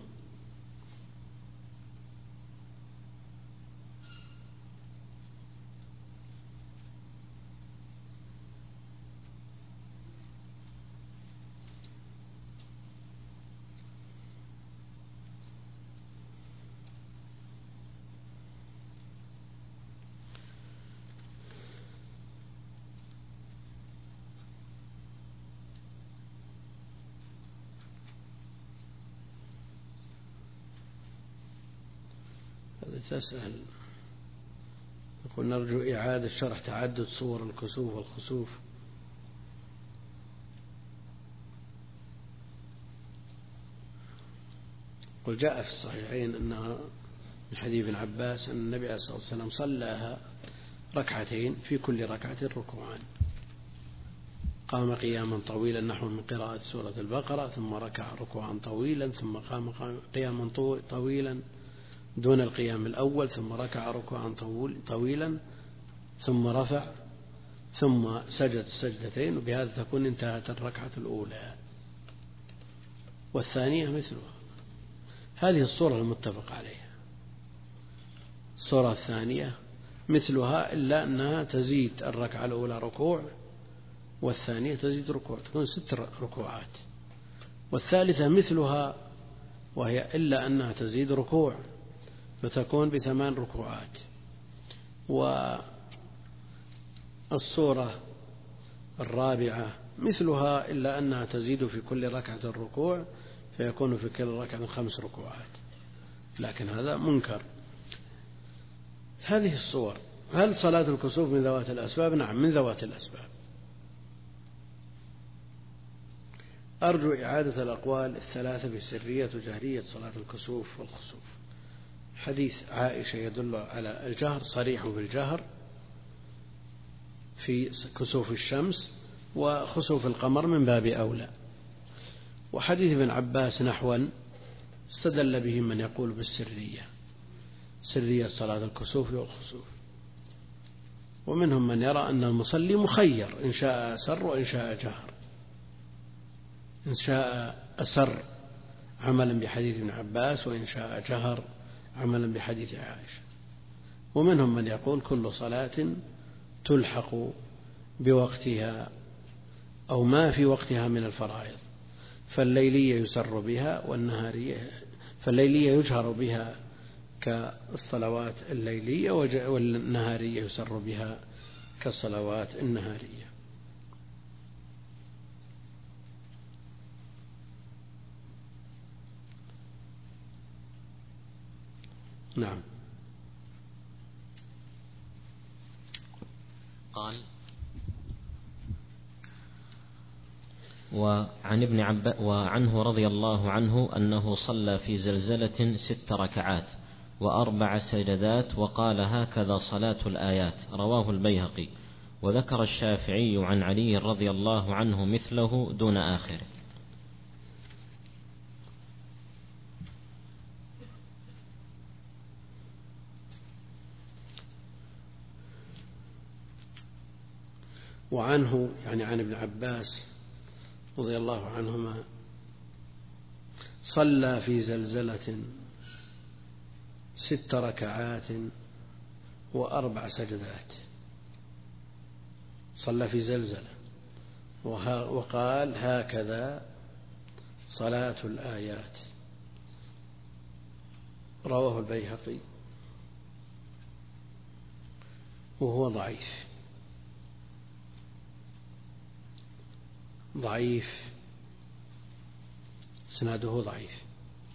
تسأل يقول: نرجو إعادة شرح تعدد صور الكسوف والخسوف. قل جاء في الصحيحين أنها من حديث ابن عباس أن النبي عليه الصلاة والسلام صلاها ركعتين في كل ركعة ركوعان، قام قياما طويلا نحو من قراءة سورة البقرة، ثم ركع ركوعا طويلا، ثم قام قياما طويلا دون القيام الأول، ثم ركع ركوعا طويلا، ثم رفع، ثم سجد السجدتين. وبهذا تكون انتهت الركعة الأولى. والثانية مثلها. هذه الصورة المتفق عليها. الصورة الثانية مثلها، إلا أنها تزيد الركعة الأولى ركوع، والثانية تزيد ركوع، تكون ست ركوعات. والثالثة مثلها، وهي إلا أنها تزيد ركوع فتكون بثمان ركوعات. والصورة الرابعة مثلها، إلا أنها تزيد في كل ركعة الركوع فيكون في كل ركعة خمس ركوعات، لكن هذا منكر. هذه الصور. هل صلاة الكسوف من ذوات الأسباب؟ نعم، من ذوات الأسباب. أرجو إعادة الأقوال الثلاثة في سرية وجهرية صلاة الكسوف والخسوف. حديث عائشة يدل على الجهر، صريح بالجهر في كسوف الشمس، وخسوف القمر من باب أولى. وحديث ابن عباس نحوا استدل به من يقول بالسرية، سرية صلاة الكسوف والخسوف. ومنهم من يرى أن المصلي مخير، إن شاء أسر وإن شاء جهر، إن شاء أسر عملا بحديث ابن عباس، وإن شاء جهر عملا بحديث عائشة. ومنهم من يقول كل صلاة تلحق بوقتها أو ما في وقتها من الفرائض، فالليلية يسر بها والنهارية، فالليلية يجهر بها كالصلوات الليلية، والنهارية يسر بها كالصلوات النهارية. نعم. قال: وعن ابن عباس وعنه رضي الله عنه أنه صلى في زلزلة ست ركعات وأربع سجدات وقال: هكذا صلاة الآيات. رواه البيهقي. وذكر الشافعي عن علي رضي الله عنه مثله دون آخره. وعنه يعني عن ابن عباس رضي الله عنهما صلى في زلزلة ست ركعات وأربع سجدات، صلى في زلزلة وقال: هكذا صلاة الآيات. رواه البيهقي وهو ضعيف ضعيف سناده ضعيف.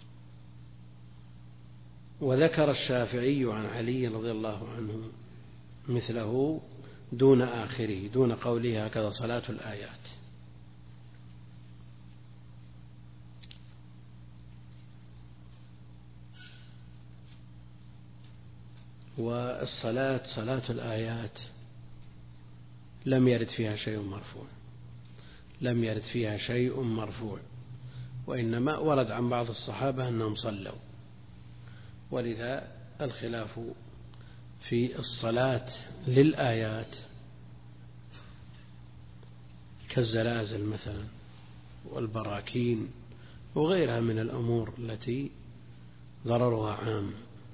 وذكر الشافعي عن علي رضي الله عنه مثله دون آخره، دون قوله هكذا صلاة الآيات. والصلاة صلاة الآيات لم يرد فيها شيء مرفوع، لم يرد فيها شيء مرفوع، وإنما ورد عن بعض الصحابة أنهم صلوا. ولذا الخلاف في الصلاة للآيات كالزلازل مثلا والبراكين وغيرها من الأمور التي ضررها عام.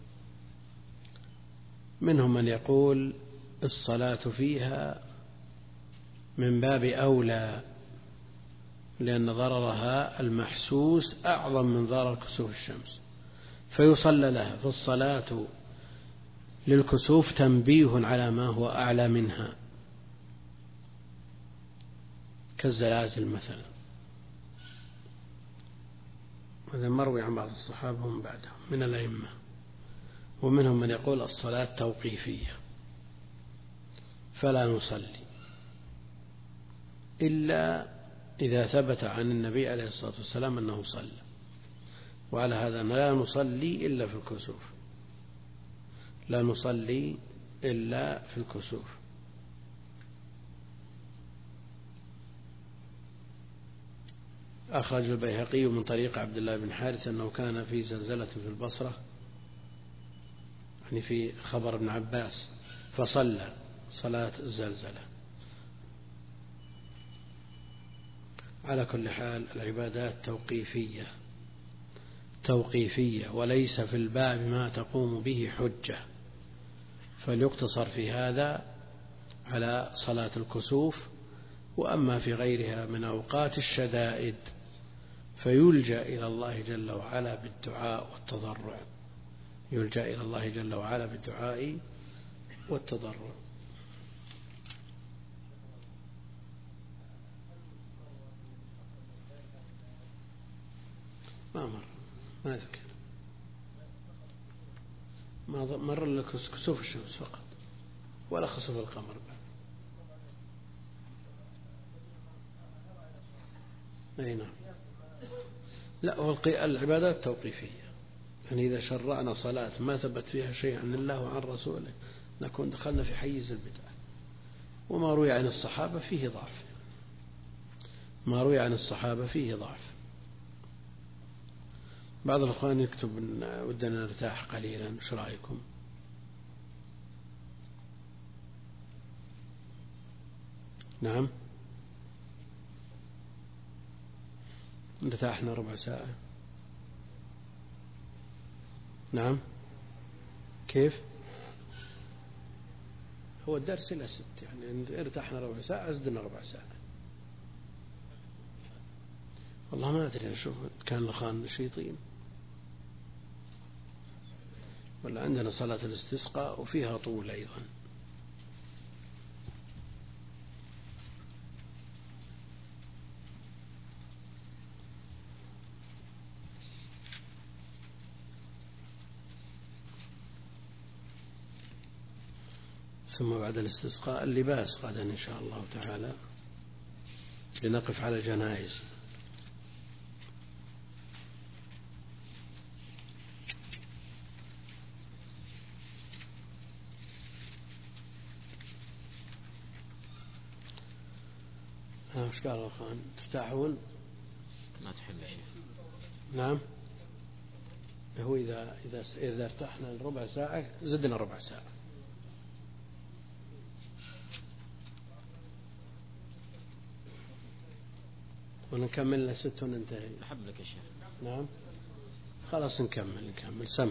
منهم من يقول الصلاة فيها من باب أولى، لأن ضررها المحسوس أعظم من ضرر كسوف الشمس، فيصلى لها. فالصلاة للكسوف تنبيه على ما هو أعلى منها كالزلازل مثلا. هذا مروي عن بعض الصحابة هم بعدهم من الأئمة. ومنهم من يقول الصلاة توقيفية، فلا نصلي إلا إذا ثبت عن النبي عليه الصلاة والسلام أنه صلى. وعلى هذا لا نصلي إلا في الكسوف، لا نصلي إلا في الكسوف. أخرج البيهقي من طريق عبد الله بن حارث أنه كان في زلزلة في البصرة، يعني في خبر ابن عباس، فصلى صلاة الزلزلة. على كل حال العبادات توقيفية توقيفية وليس في الباب ما تقوم به حجة، فليقتصر في هذا على صلاة الكسوف. وأما في غيرها من أوقات الشدائد فيلجأ إلى الله جل وعلا بالدعاء والتضرع، يلجأ إلى الله جل وعلا بالدعاء والتضرع. ما مر ما ذكر ما مر إلا كسوف الشمس فقط، ولا خسوف القمر بعد. أي نعم. لا، هو العبادات توقيفية، يعني إذا شرعنا صلاة ما ثبت فيها شيء عن الله وعن رسوله نكون دخلنا في حيز البدعة. وما روي عن الصحابة فيه ضعف، ما روي عن الصحابة فيه ضعف. بعض الأخوان يكتب إن ودنا نرتاح قليلا، ايش رأيكم؟ نعم، ارتاحنا ربع ساعة. نعم، كيف؟ هو الدرس إلى ست، يعني ارتاحنا ربع ساعة أزدنا ربع ساعة. والله ما أدري، أشوف كان الأخوان نشيطين. ولا عندنا صلاة الاستسقاء وفيها طول أيضا. ثم بعد الاستسقاء اللباس غدا إن شاء الله تعالى، لنقف على الجنائز. وش قال الأخوان؟ تفتحون؟ ما تحب شيء. نعم، هو إذا إذا إذا ارتحنا ربع ساعة زدنا ربع ساعة. ونكمل لست وننتهي. أحب لك يا شيخ. نعم، خلاص نكمل نكمل سم.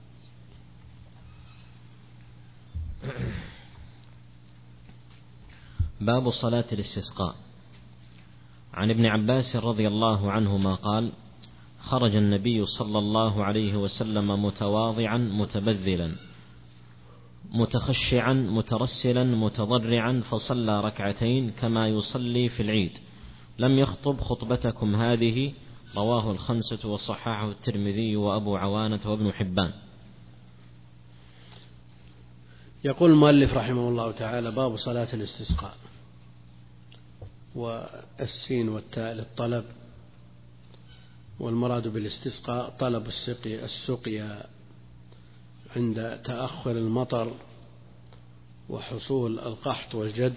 باب صلاة الاستسقاء. عن ابن عباس رضي الله عنهما قال: خرج النبي صلى الله عليه وسلم متواضعا متبذلا متخشعا مترسلا متضرعا فصلى ركعتين كما يصلي في العيد، لم يخطب خطبتكم هذه. رواه الخمسة وصححه الترمذي وأبو عوانة وابن حبان. يقول المؤلف رحمه الله تعالى: باب صلاة الاستسقاء. والسين والتاء للطلب، والمراد بالاستسقاء طلب السقي السقيا عند تأخر المطر وحصول القحط والجدب.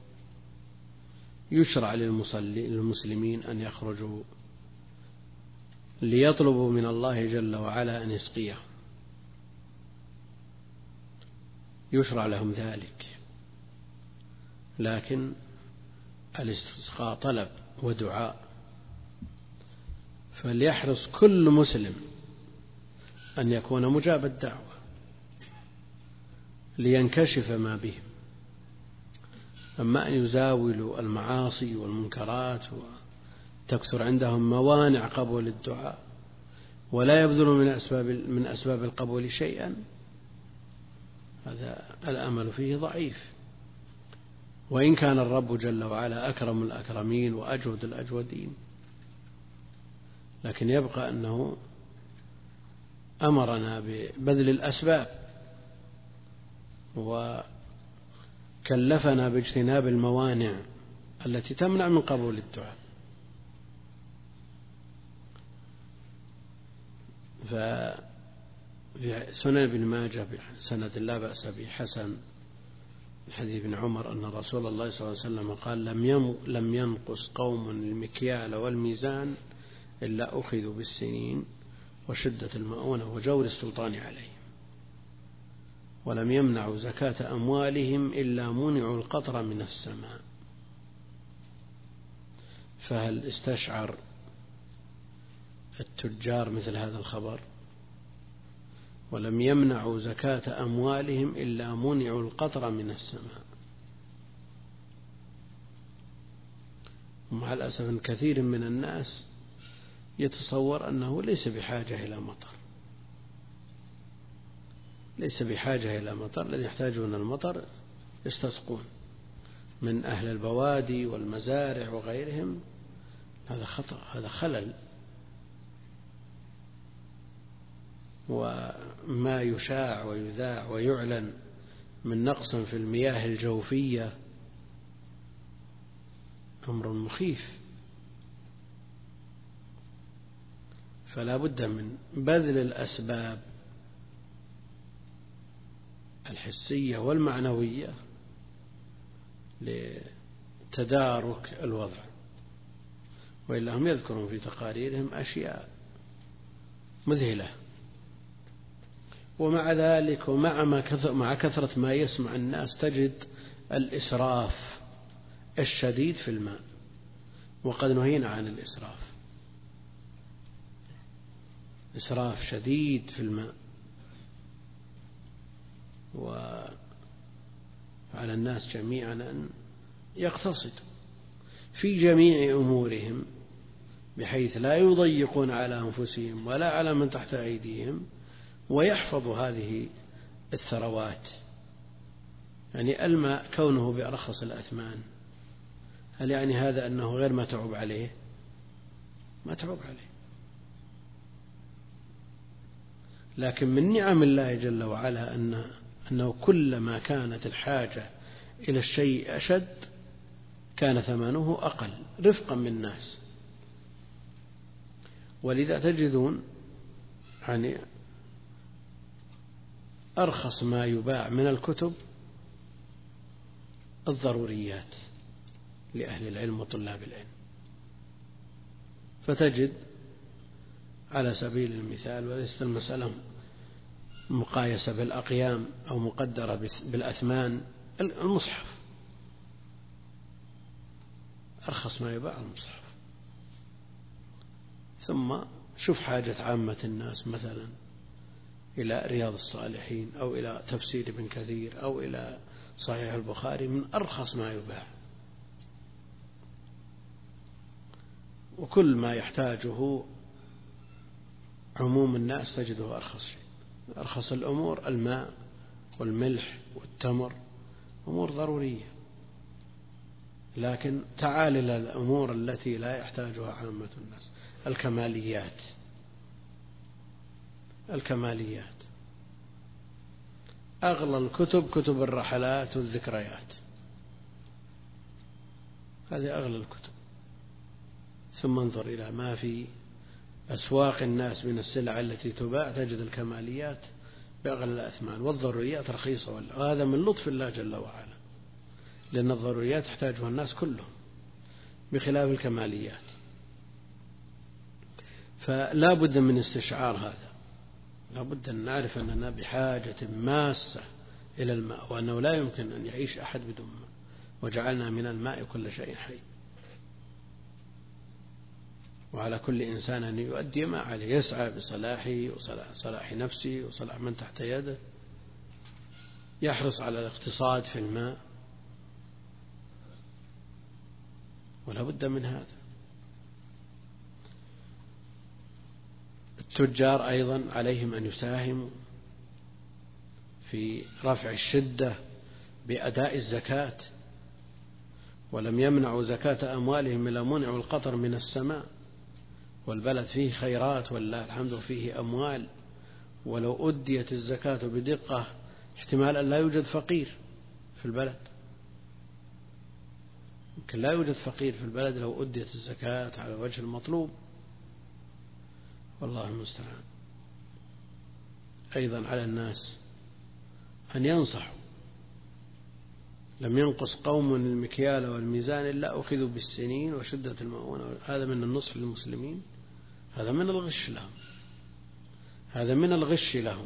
يشرع للمسلمين أن يخرجوا ليطلبوا من الله جل وعلا أن يسقيه، يشرع لهم ذلك، لكن الاستسقاء طلب ودعاء، فليحرص كل مسلم أن يكون مجاب الدعوة لينكشف ما به. أما أن يزاولوا المعاصي والمنكرات وتكثر عندهم موانع قبول الدعاء ولا يبذلوا من أسباب من أسباب القبول شيئا، هذا الأمل فيه ضعيف. وإن كان الرب جل وعلا أكرم الأكرمين وأجود الأجودين، لكن يبقى أنه أمرنا ببذل الأسباب وكلفنا باجتناب الموانع التي تمنع من قبول الدعاء. ففي سنن ابن ماجه بسند لا بأس به حسن من حديث ابن عمر أن رسول الله صلى الله عليه وسلم قال: لم ينقص قوم المكيال والميزان إلا أخذوا بالسنين وشدة المؤونة وجور السلطان عليهم، ولم يمنعوا زكاة أموالهم إلا منعوا القطر من السماء. فهل استشعر التجار مثل هذا الخبر؟ ولم يمنعوا زكاة أموالهم إلا منعوا القطر من السماء. ومع الأسف أن كثير من الناس يتصور أنه ليس بحاجة إلى مطر، ليس بحاجة إلى مطر، الذين يحتاجون المطر يستسقون من أهل البوادي والمزارع وغيرهم. هذا خطأ، هذا خلل. وما يشاع ويذاع ويعلن من نقص في المياه الجوفية أمر مخيف، فلا بد من بذل الأسباب الحسية والمعنوية لتدارك الوضع، وإلا هم يذكرون في تقاريرهم أشياء مذهلة. ومع ذلك ومع ما كثر مع كثرة ما يسمع الناس تجد الإسراف الشديد في الماء، وقد نهينا عن الإسراف، إسراف شديد في الماء. وعلى الناس جميعا أن يقتصدوا في جميع أمورهم بحيث لا يضيقون على أنفسهم ولا على من تحت أيديهم، ويحفظوا هذه الثروات. يعني الماء كونه بأرخص الأثمان، هل يعني هذا أنه غير متعوب عليه؟ ما تعوب عليه، لكن من نعم الله جل وعلا أن أنه كلما كانت الحاجة إلى الشيء أشد كان ثمنه أقل رفقا من الناس. ولذا تجدون يعني أرخص ما يباع من الكتب الضروريات لأهل العلم وطلاب العلم. فتجد على سبيل المثال، وليست المسألة مقايسة بالأقيام أو مقدرة بالأثمان، المصحف أرخص ما يباع المصحف. ثم شوف حاجة عامة الناس مثلا إلى رياض الصالحين أو إلى تفسير ابن كثير أو إلى صحيح البخاري، من أرخص ما يباع، وكل ما يحتاجه عموم الناس تجده أرخص شيء. أرخص الأمور الماء والملح والتمر، أمور ضرورية. لكن تعال إلى الأمور التي لا يحتاجها عامة الناس، الكماليات. الكماليات أغلى الكتب كتب الرحلات والذكريات، هذه أغلى الكتب. ثم انظر إلى ما في أسواق الناس من السلع التي تباع، تجد الكماليات بأغلى الأثمان والضروريات رخيصة. وهذا من لطف الله جل وعلا، لأن الضروريات يحتاجها الناس كلهم بخلاف الكماليات. فلا بد من استشعار هذا، لا بد أن نعرف أننا بحاجة ماسة إلى الماء، وأنه لا يمكن أن يعيش أحد بدون ماء، وجعلنا من الماء كل شيء حي. وعلى كل إنسان أن يؤدي ما عليه، يسعى بصلاحه وصلاح نفسه وصلاح من تحت يده، يحرص على الاقتصاد في الماء، ولا بد من هذا. التجار أيضا عليهم أن يساهموا في رفع الشدة بأداء الزكاة، ولم يمنعوا زكاة أموالهم إلا منعوا القطر من السماء، والبلد فيه خيرات والله الحمد فيه أموال، ولو أديت الزكاة بدقة احتمال أن لا يوجد فقير في البلد، يمكن لا يوجد فقير في البلد لو أديت الزكاة على وجه المطلوب، والله المستعان. أيضا على الناس أن ينصحوا، لم ينقص قوم المكيال والميزان إلا أخذوا بالسنين وشدة المؤونة. هذا من النصح للمسلمين، هذا من الغش لهم، هذا من الغش لهم.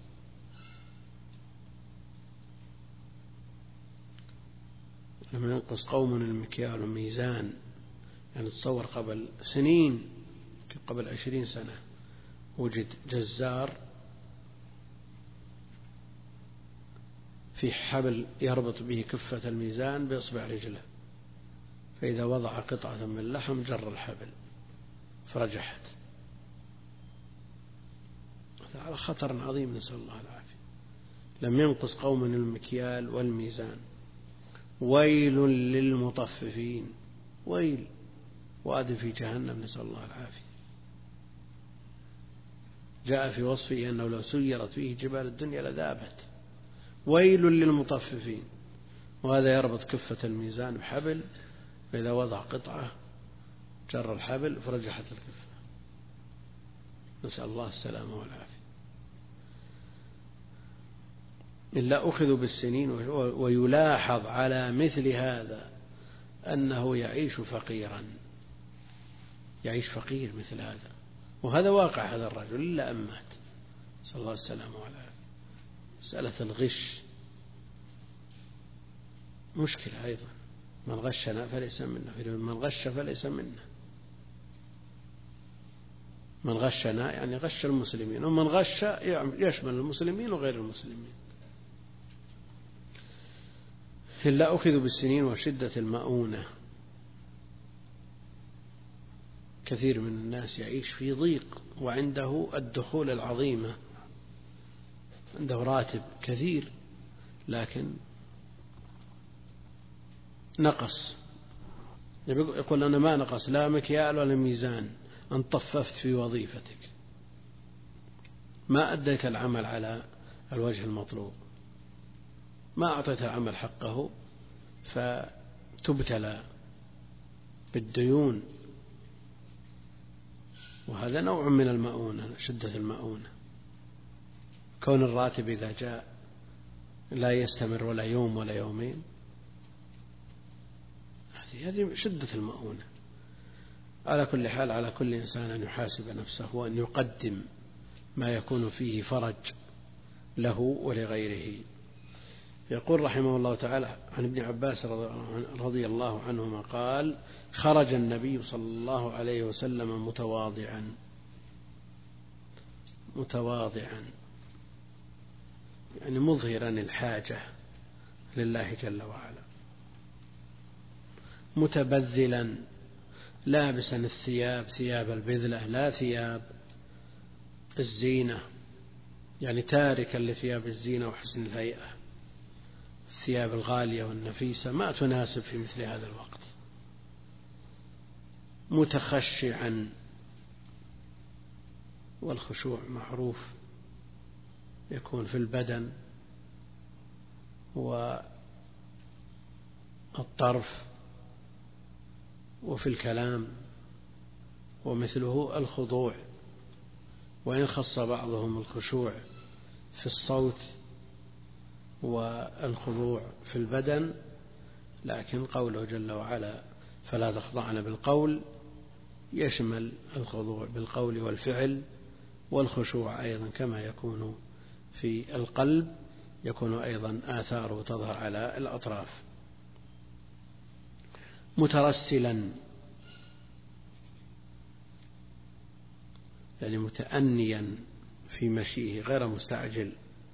لم ينقص قوم المكيال والميزان، يعني تصور قبل سنين، قبل عشرين سنة وجد جزار في حبل يربط به كفة الميزان بإصبع رجله، فإذا وضع قطعة من لحم جر الحبل فرجحت. هذا على خطر عظيم، نسأل الله العافية. لم ينقص قوم المكيال والميزان. ويل للمطففين، ويل واد في جهنم، نسأل الله العافية. جاء في وصفه أنه لو سيرت فيه جبال الدنيا لذابت. ويل للمطففين، وهذا يربط كفة الميزان بحبل، فإذا وضع قطعة جر الحبل فرجحت الكفة. نسأل الله السلامة والعافية. إلا أخذوا بالسنين. ويلاحظ على مثل هذا أنه يعيش فقيرا، يعيش فقير مثل هذا، وهذا واقع هذا الرجل إلا أن مات، نسأل الله السلامة والعافية. مسألة الغش مشكلة أيضا، من غشنا فليس منا، من غش فليس منا. من غشنا يعني غش المسلمين، ومن غش يشمل المسلمين وغير المسلمين. إلا أخذوا بالسنين وشدة المؤونة. كثير من الناس يعيش في ضيق وعنده الدخول العظيمة، عنده راتب كثير لكن نقص. يقول أنا ما نقص لا مكيال ولا ميزان، أن طففت في وظيفتك، ما أديت العمل على الوجه المطلوب، ما أعطيت العمل حقه، فتبتلى بالديون. وهذا نوع من المؤونة، شدة المؤونة. كون الراتب إذا جاء لا يستمر ولا يوم ولا يومين، هذه شدة المؤونة. على كل حال، على كل إنسان أن يحاسب نفسه وأن يقدم ما يكون فيه فرج له ولغيره. يقول رحمه الله تعالى عن ابن عباس رضي الله عنهما قال: خرج النبي صلى الله عليه وسلم متواضعا متواضعا يعني مظهرا الحاجة لله جل وعلا، متبذلا لابسا الثياب ثياب البذلة لا ثياب الزينة، يعني تاركا لثياب الزينة وحسن الهيئة، الثياب الغالية والنفيسة ما تناسب في مثل هذا الوقت. متخشعا، والخشوع معروف يكون في البدن والطرف وفي الكلام، ومثله الخضوع، وإن خص بعضهم الخشوع في الصوت والخضوع في البدن، لكن قوله جل وعلا فلا تخضعن بالقول يشمل الخضوع بالقول والفعل، والخشوع أيضا كما يكون في القلب يكون أيضا آثاره تظهر على الأطراف. مترسلا يعني متأنيا في مشيه غير مستعجل.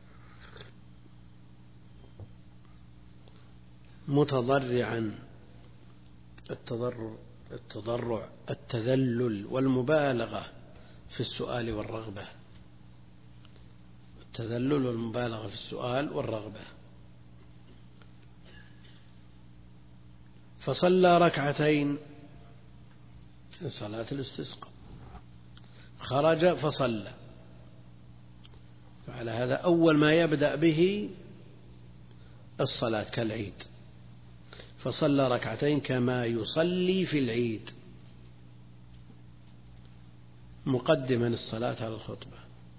متضرعا، التضرع التضرع التذلل والمبالغة في السؤال والرغبة، التذلل والمبالغة في السؤال والرغبة. فصلى ركعتين في صلاة الاستسقاء، خرج فصلى، فعلى هذا أول ما يبدأ به الصلاة كالعيد، فصلى ركعتين كما يصلي في العيد، مقدما الصلاة على الخطبة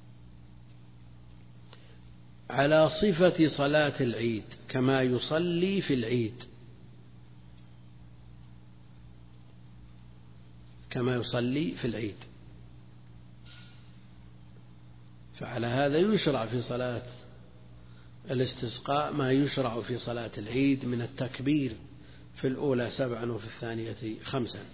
على صفة صلاة العيد كما يصلي في العيد، كما يصلي في العيد. فعلى هذا يشرع في صلاة الاستسقاء ما يشرع في صلاة العيد من التكبير في الأولى سبعا وفي الثانية خمسا.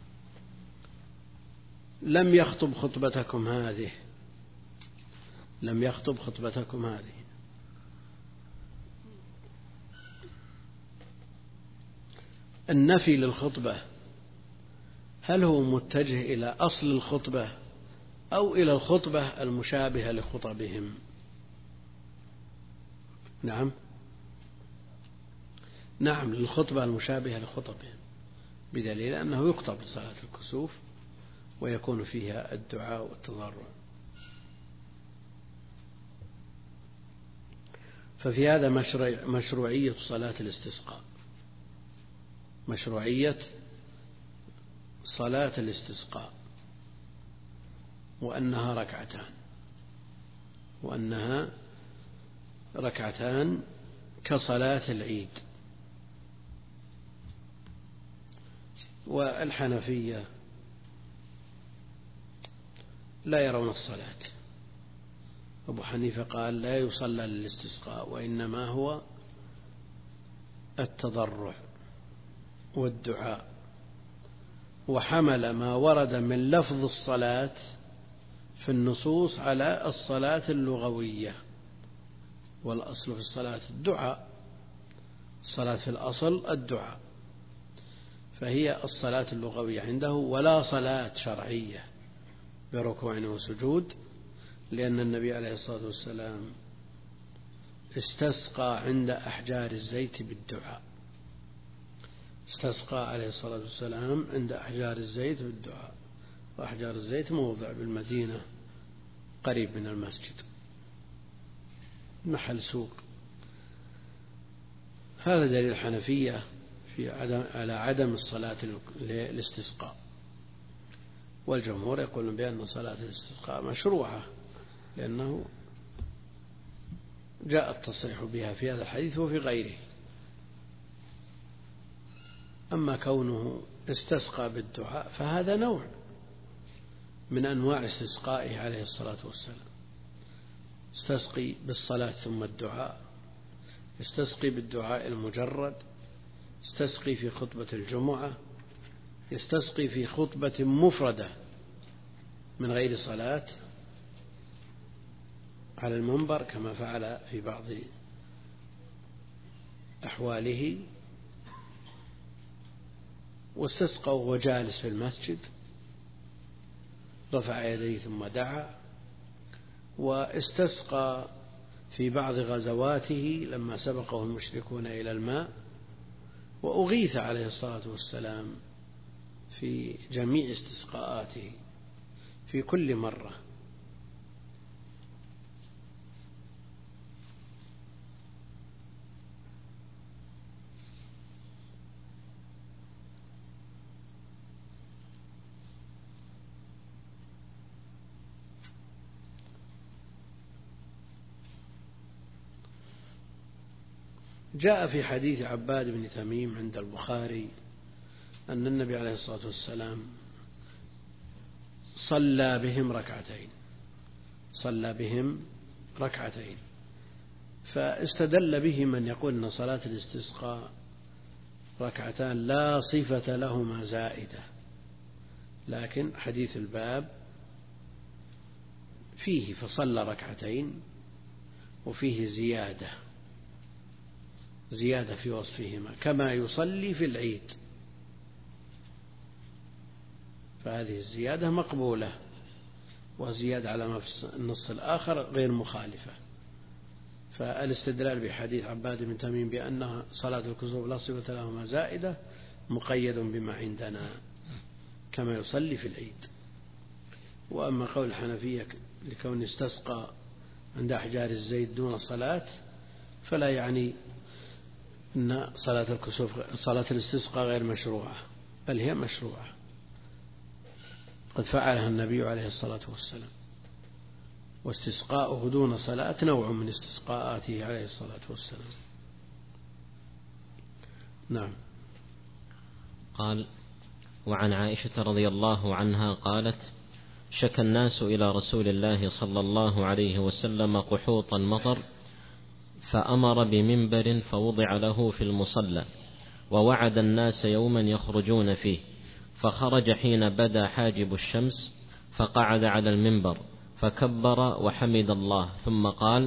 لم يخطب خطبتكم هذه، لم يخطب خطبتكم هذه. النفي للخطبة هل هو متجه إلى أصل الخطبة أو إلى الخطبة المشابهة لخطبهم؟ نعم نعم للخطبة المشابهة لخطبهم، بدليل أنه يخطب في صلاة الكسوف ويكون فيها الدعاء والتضرع. ففي هذا مشروع مشروعية صلاة الاستسقاء، مشروعية صلاة الاستسقاء. وأنها ركعتان وأنها ركعتان كصلاة العيد. والحنفية لا يرون الصلاة. أبو حنيفة قال لا يصلى للاستسقاء، وإنما هو التضرع والدعاء، وحمل ما ورد من لفظ الصلاة في النصوص على الصلاة اللغوية، والأصل في الصلاة الدعاء، الصلاة في الأصل الدعاء، فهي الصلاة اللغوية عنده، ولا صلاة شرعية بركوع وسجود، لأن النبي عليه الصلاة والسلام استسقى عند أحجار الزيت بالدعاء، استسقى عليه الصلاة والسلام عند أحجار الزيت بالدعاء، وأحجار الزيت موضع بالمدينة قريب من المسجد، محل سوق. هذا دليل الحنفية في عدم على عدم الصلاة للاستسقاء، والجمهور يقولون بأن صلاة الاستسقاء مشروعة، لأنه جاء التصريح بها في هذا الحديث وفي غيره. أما كونه استسقى بالدعاء فهذا نوع من أنواع استسقائه عليه الصلاة والسلام، استسقي بالصلاة ثم الدعاء، يستسقي بالدعاء المجرد، يستسقي في خطبة الجمعة، يستسقي في خطبة مفردة من غير صلاة على المنبر كما فعل في بعض أحواله، واستسقى وهو جالس في المسجد رفع يديه ثم دعا، واستسقى في بعض غزواته لما سبقه المشركون إلى الماء وأغيث عليه الصلاة والسلام في جميع استسقاءاته في كل مرة. جاء في حديث عباد بن تميم عند البخاري أن النبي عليه الصلاة والسلام صلى بهم ركعتين صلى بهم ركعتين فاستدل به من يقول أن صلاة الاستسقاء ركعتان لا صفة لهما زائدة، لكن حديث الباب فيه فصلى ركعتين وفيه زيادة زيادة في وصفهما كما يصلي في العيد، فهذه الزيادة مقبولة، وزيادة على ما في النص الآخر غير مخالفة. فالاستدلال بحديث عباد بن تميم بأنها صلاة الكسوف لا صفة لهما زائدة مقيد بما عندنا كما يصلي في العيد. وأما قول الحنفية لكون استسقى عند أحجار الزيت دون صلاة فلا يعني أن صلاة الكسوف صلاة الاستسقاء غير مشروعة، بل هي مشروعة قد فعلها النبي عليه الصلاة والسلام، واستسقاؤه دون صلاة نوع من استسقاءاته عليه الصلاة والسلام. نعم. قال: وعن عائشة رضي الله عنها قالت: شكى الناس إلى رسول الله صلى الله عليه وسلم قحوط المطر، فأمر بمنبر فوضع له في المصلى، ووعد الناس يوما يخرجون فيه، فخرج حين بدا حاجب الشمس، فقعد على المنبر فكبر وحمد الله، ثم قال: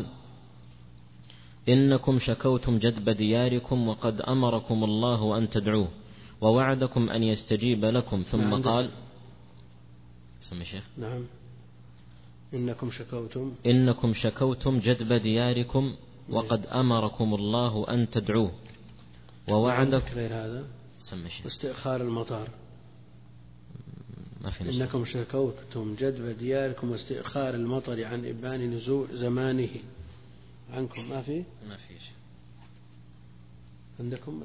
إنكم شكوتم جدب دياركم وقد أمركم الله أن تدعوه ووعدكم أن يستجيب لكم، ثم نعم. قال سمي شيخ نعم إنكم شكوتم إنكم شكوتم جدب دياركم وقد أمركم الله أن تدعوه ووعدكم غير هذا سمي شيخ واستئخار المطار. ما في إنكم شكوتم جدب دياركم واستئخار المطر عن إبان نزول زمانه عنكم. ما في ما في شيء عندكم.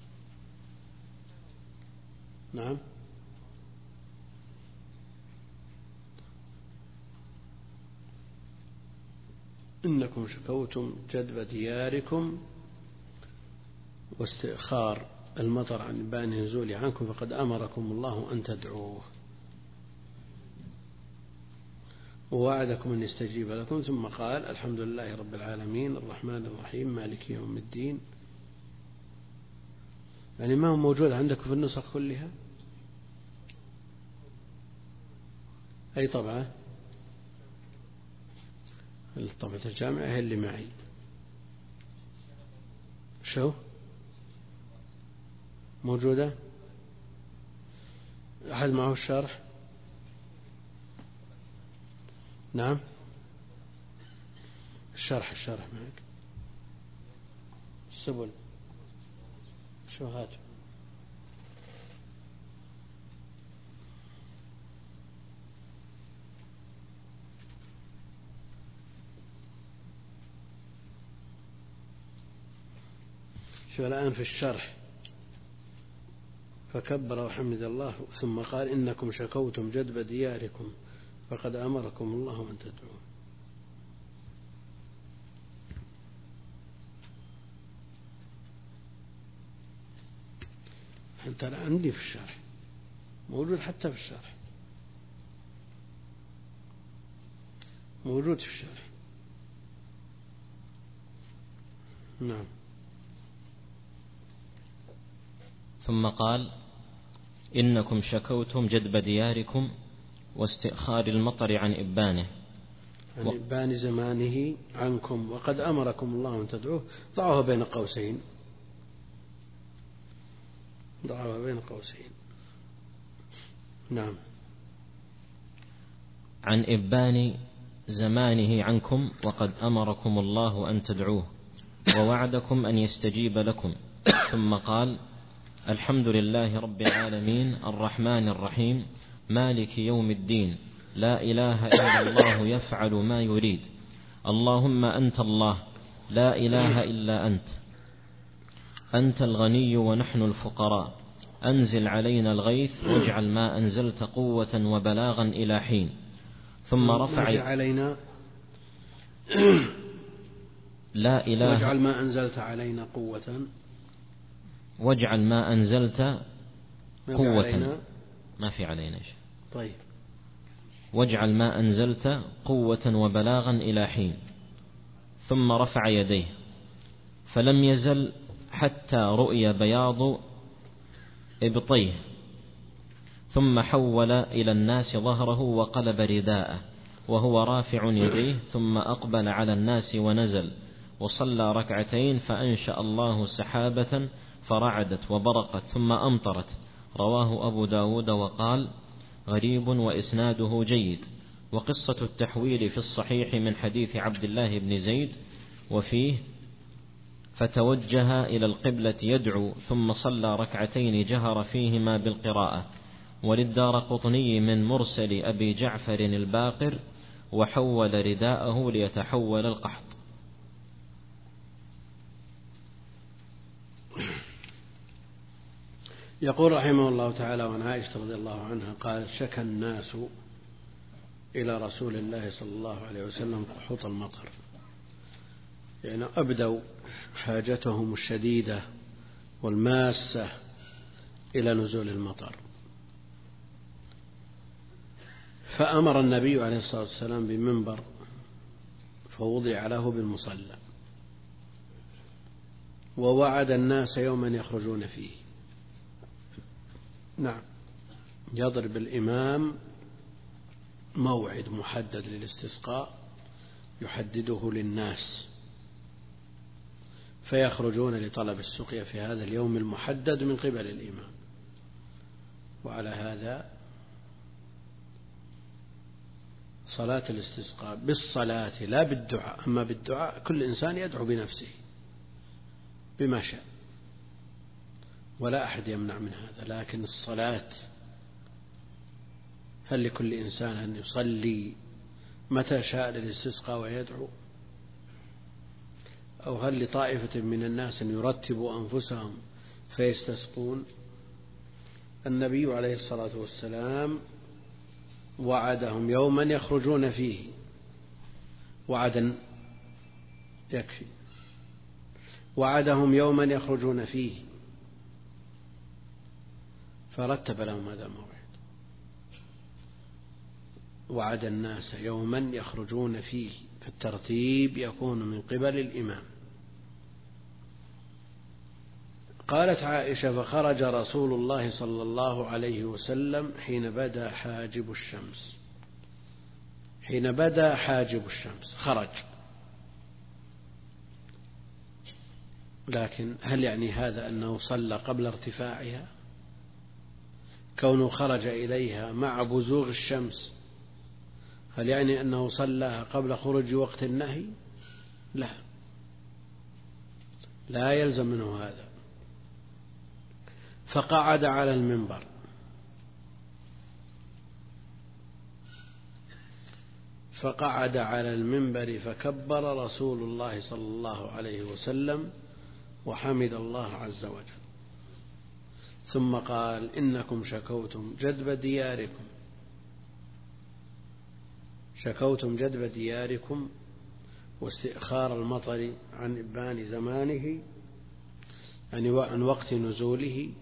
نعم إنكم شكوتم جدب دياركم واستئخار المطر عن إبان نزول عنكم فقد أمركم الله أن تدعوه ووعدكم أن يستجيب لكم، ثم قال الحمد لله رب العالمين الرحمن الرحيم مالك يوم الدين. يعني ما هو موجود عندكم في النسخ كلها؟ أي طبعة؟ الطبعة الجامعة هي اللي معي. شو موجودة؟ أحد معه الشرح؟ نعم الشرح الشرح معك السبل شو هات شو الآن في الشرح فكبر وحمد الله ثم قال إنكم شكوتم جدب دياركم فقد أمركم الله أن تدعوه. أنت عندي في الشرح موجود، حتى في الشرح موجود في الشرح. نعم. ثم قال إنكم شكوتم جدب دياركم واستئخار المطر عن إبانه عن إبان زمانه عنكم وقد أمركم الله أن تدعوه. ضعوها بين قوسين ضعوها بين قوسين. نعم. عن إبان زمانه عنكم وقد أمركم الله أن تدعوه ووعدكم أن يستجيب لكم. ثم قال الحمد لله رب العالمين الرحمن الرحيم مالك يوم الدين لا إله إلا الله يفعل ما يريد اللهم أنت الله لا إله إلا أنت أنت الغني ونحن الفقراء أنزل علينا الغيث واجعل ما أنزلت قوة وبلاغا إلى حين. ثم رفع علينا لا إله واجعل ما أنزلت علينا قوة واجعل ما أنزلت قوة ما في علينا شيء. طيب. واجعل ما أنزلت قوة وبلاغا إلى حين. ثم رفع يديه فلم يزل حتى رؤي بياض إبطيه ثم حول إلى الناس ظهره وقلب رداءه وهو رافع يديه ثم أقبل على الناس ونزل وصلى ركعتين فأنشأ الله سحابة فرعدت وبرقت ثم أمطرت. رواه أبو داود وقال غريب وإسناده جيد. وقصة التحويل في الصحيح من حديث عبد الله بن زيد وفيه فتوجه إلى القبلة يدعو ثم صلى ركعتين جهر فيهما بالقراءة. وللدارقطني من مرسل أبي جعفر الباقر وحول رداءه ليتحول القحط. يقول رحمه الله تعالى وعن عائشة رضي الله عنها قال شكى الناس إلى رسول الله صلى الله عليه وسلم قحوط المطر، يعني أبدوا حاجتهم الشديدة والماسة إلى نزول المطر، فأمر النبي عليه الصلاة والسلام بمنبر فوضع له بالمصلى ووعد الناس يوما يخرجون فيه. نعم. يضرب الإمام موعد محدد للاستسقاء يحدده للناس فيخرجون لطلب السقيا في هذا اليوم المحدد من قبل الإمام. وعلى هذا صلاة الاستسقاء بالصلاة لا بالدعاء. أما بالدعاء كل إنسان يدعو بنفسه بما شاء ولا أحد يمنع من هذا، لكن الصلاة هل لكل إنسان أن يصلي متى شاء للاستسقاء ويدعو؟ أو هل لطائفة من الناس أن يرتبوا أنفسهم فيستسقون؟ النبي عليه الصلاة والسلام وعدهم يوما يخرجون فيه وعدا يكفي. وعدهم يوما يخرجون فيه فرتب لهم هذا الموعد. وعد الناس يوما يخرجون فيه، فالترتيب يكون من قبل الإمام. قالت عائشة: فخرج رسول الله صلى الله عليه وسلم حين بدا حاجب الشمس. حين بدا حاجب الشمس خرج، لكن هل يعني هذا أنه صلى قبل ارتفاعها؟ كونه خرج إليها مع بزوغ الشمس هل يعني أنه صلىها قبل خروج وقت النهي؟ لا، لا يلزم منه هذا. فقعد على المنبر فقعد على المنبر فكبر رسول الله صلى الله عليه وسلم وحمد الله عز وجل، ثم قال: إنكم شكوتم جدب دياركم شكوتم جدب دياركم واستئخار المطر عن إبان زمانه، يعني عن وقت نزوله،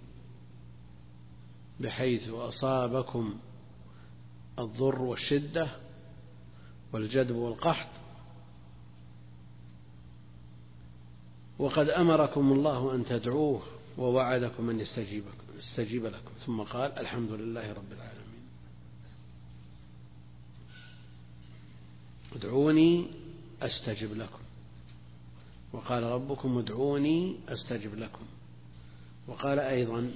بحيث أصابكم الضر والشدة والجدب والقحط، وقد أمركم الله أن تدعوه ووعدكم أن يستجيب لكم. ثم قال: الحمد لله رب العالمين. ادعوني أستجب لكم، وقال ربكم ادعوني أستجب لكم. وقال أيضا: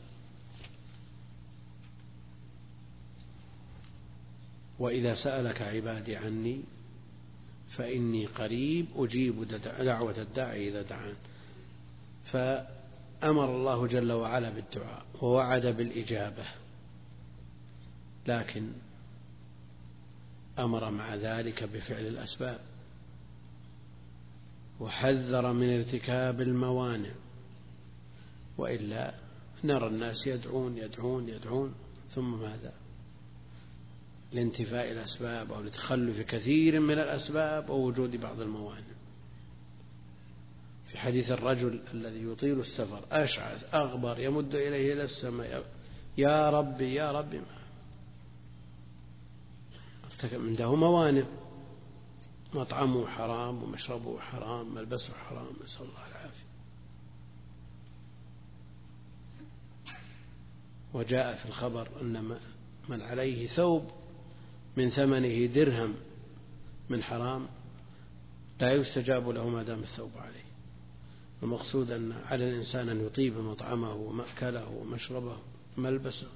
وإذا سألك عبادي عني فإني قريب أجيب دعوة الداعي إذا دعان. فأمر الله جل وعلا بالدعاء ووعد بالإجابة، لكن أمر مع ذلك بفعل الأسباب، وحذر من ارتكاب الموانع، وإلا نرى الناس يدعون يدعون يدعون ثم ماذا؟ لانتفاء الأسباب أو لتخلف كثير من الأسباب أو وجود بعض الموانع. في حديث الرجل الذي يطيل السفر أشعث أغبر يمد إليه إلى السماء: يا ربي يا ربي، ما عنده موانع، مطعمه حرام ومشربه حرام ملبسه حرام، نسأل الله العافية. وجاء في الخبر أن من عليه ثوب من ثمنه درهم من حرام لا يستجاب له ما دام الثوب عليه. المقصود أن على الإنسان أن يطيب مطعمه ومأكله ومشربه وملبسه،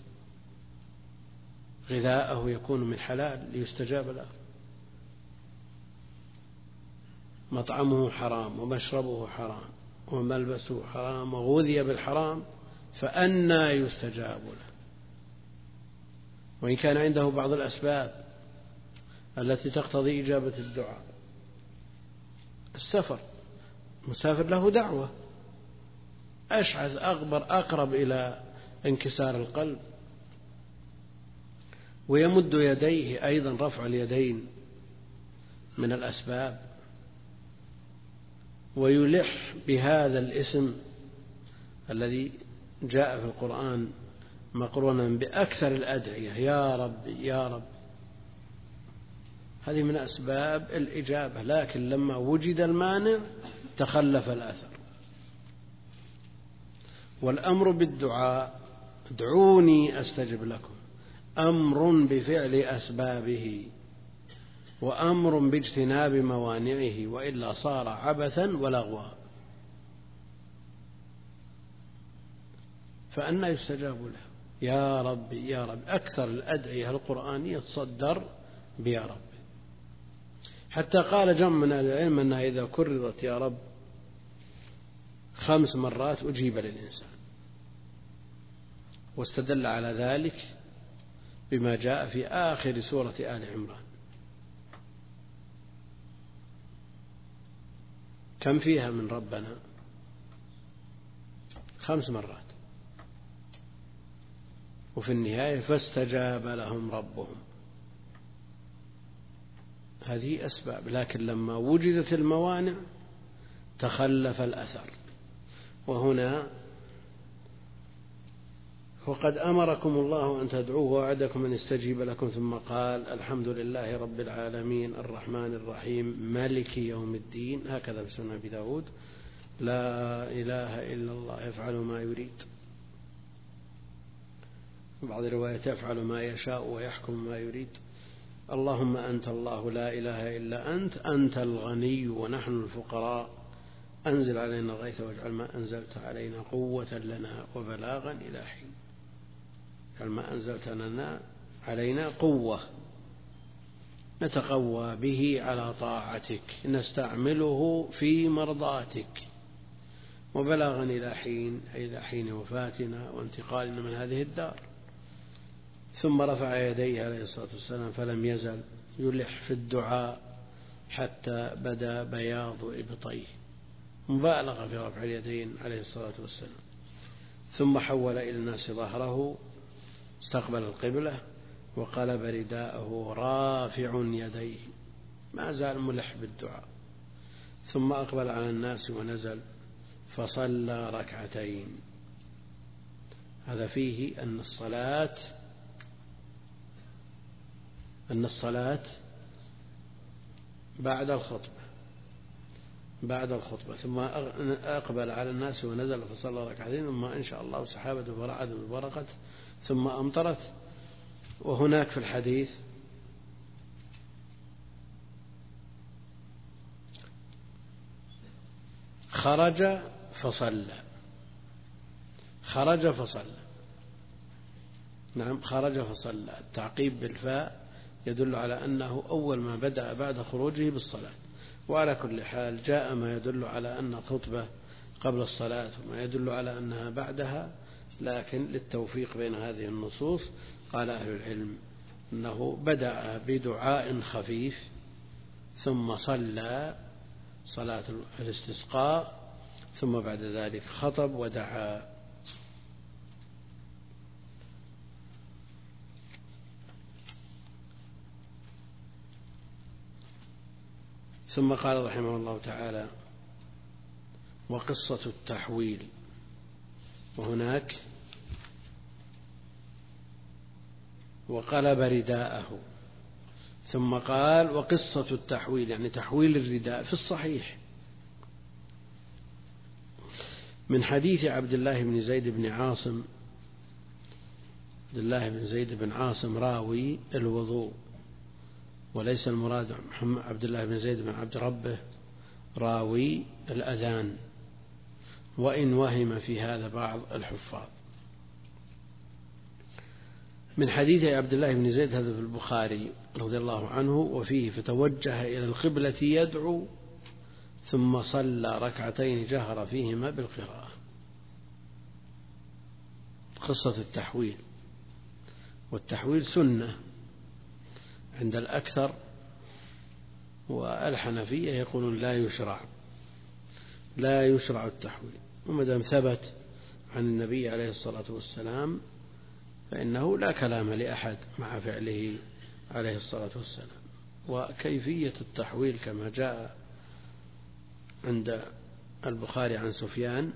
غذاءه يكون من حلال ليستجاب له. مطعمه حرام ومشربه حرام وملبسه حرام وغذي بالحرام، فأنى يستجاب له؟ وإن كان عنده بعض الأسباب التي تقتضي إجابة الدعاء. السفر، مسافر له دعوة، أشعث أغبر أقرب إلى انكسار القلب، ويمد يديه أيضا، رفع اليدين من الأسباب، ويلح بهذا الاسم الذي جاء في القرآن مقرونا بأكثر الأدعية: يا رب يا رب. هذه من أسباب الإجابة، لكن لما وجد المانع تخلف الأثر. والأمر بالدعاء ادعوني أستجب لكم أمر بفعل أسبابه وأمر باجتناب موانعه، وإلا صار عبثا ولغوا. فأنى يستجاب له؟ يا رب يا رب. أكثر الأدعية القرآنية تصدر بيا رب، حتى قال جمع من العلم أنها إذا كررت يا رب خمس مرات أجيب للإنسان، واستدل على ذلك بما جاء في آخر سورة آل عمران. كم فيها من ربنا؟ خمس مرات، وفي النهاية فاستجاب لهم ربهم. هذه أسباب، لكن لما وجدت الموانع تخلف الأثر. وهنا وقد أمركم الله أن تدعوه ووعدكم أن يستجيب لكم، ثم قال الحمد لله رب العالمين الرحمن الرحيم مالك يوم الدين، هكذا في سنن أبي داود، لا إله إلا الله يفعل ما يريد. بعض الروايات يفعل ما يشاء ويحكم ما يريد. اللهم أنت الله لا إله إلا أنت، أنت الغني ونحن الفقراء، أنزل علينا الغيث واجعل ما أنزلت علينا قوة لنا وبلاغا إلى حين. اجعل ما أنزلت لنا علينا قوة نتقوى به على طاعتك، نستعمله في مرضاتك، وبلاغا إلى حين أي إلى حين وفاتنا وانتقالنا من هذه الدار. ثم رفع يديه عليه الصلاة والسلام فلم يزل يلح في الدعاء حتى بدا بياض إبطيه، مبالغة في رفع اليدين عليه الصلاة والسلام. ثم حول إلى الناس ظهره، استقبل القبلة وقلب رداءه رافع يديه، ما زال ملح بالدعاء. ثم أقبل على الناس ونزل فصلى ركعتين. هذا فيه أن الصلاة أن الصلاة بعد الخطبة بعد الخطبة ثم أقبل على الناس ونزل فصلى ركعتين، ثم إن شاء الله سحابة فرعد ببرقت ثم أمطرت. وهناك في الحديث خرج فصلى خرج فصلى نعم خرج فصلى. التعقيب بالفاء يدل على أنه أول ما بدأ بعد خروجه بالصلاة. وعلى كل حال جاء ما يدل على أن الخطبة قبل الصلاة وما يدل على أنها بعدها، لكن للتوفيق بين هذه النصوص قال أهل العلم أنه بدأ بدعاء خفيف ثم صلى صلاة الاستسقاء، ثم بعد ذلك خطب ودعا. ثم قال رحمه الله تعالى وقصة التحويل. وهناك وقلب رداءه، ثم قال وقصة التحويل يعني تحويل الرداء في الصحيح من حديث عبد الله بن زيد بن عاصم. عبد الله بن زيد بن عاصم راوي الوضوء، وليس المراد محمد عبد الله بن زيد بن عبد ربه راوي الأذان، وإن وهم في هذا بعض الحفاظ. من حديث عبد الله بن زيد هذا في البخاري رضي الله عنه، وفيه فتوجه إلى القبلة يدعو ثم صلى ركعتين جهر فيهما بالقراءة. قصة التحويل، والتحويل سنة عند الأكثر، والحنفية يقولون لا يشرع لا يشرع التحويل، ومدام ثبت عن النبي عليه الصلاة والسلام فإنه لا كلام لأحد مع فعله عليه الصلاة والسلام. وكيفية التحويل كما جاء عند البخاري عن سفيان،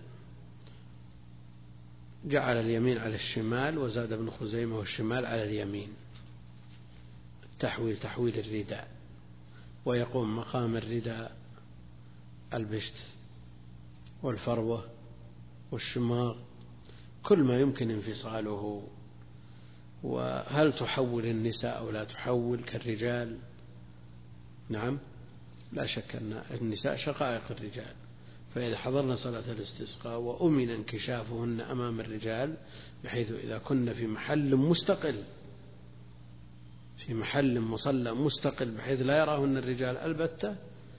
جعل اليمين على الشمال، وزاد ابن خزيمة والشمال على اليمين. تحويل تحويل الرداء، ويقوم مقام الرداء البشت والفروة والشماغ، كل ما يمكن انفصاله. وهل تحول النساء أو لا تحول كالرجال؟ نعم، لا شك أن النساء شقائق الرجال، فإذا حضرنا صلاة الاستسقاء وأمن انكشافهن أمام الرجال، بحيث إذا كنا في محل مستقل في محل مصلى مستقل بحيث لا يراهن الرجال البتة،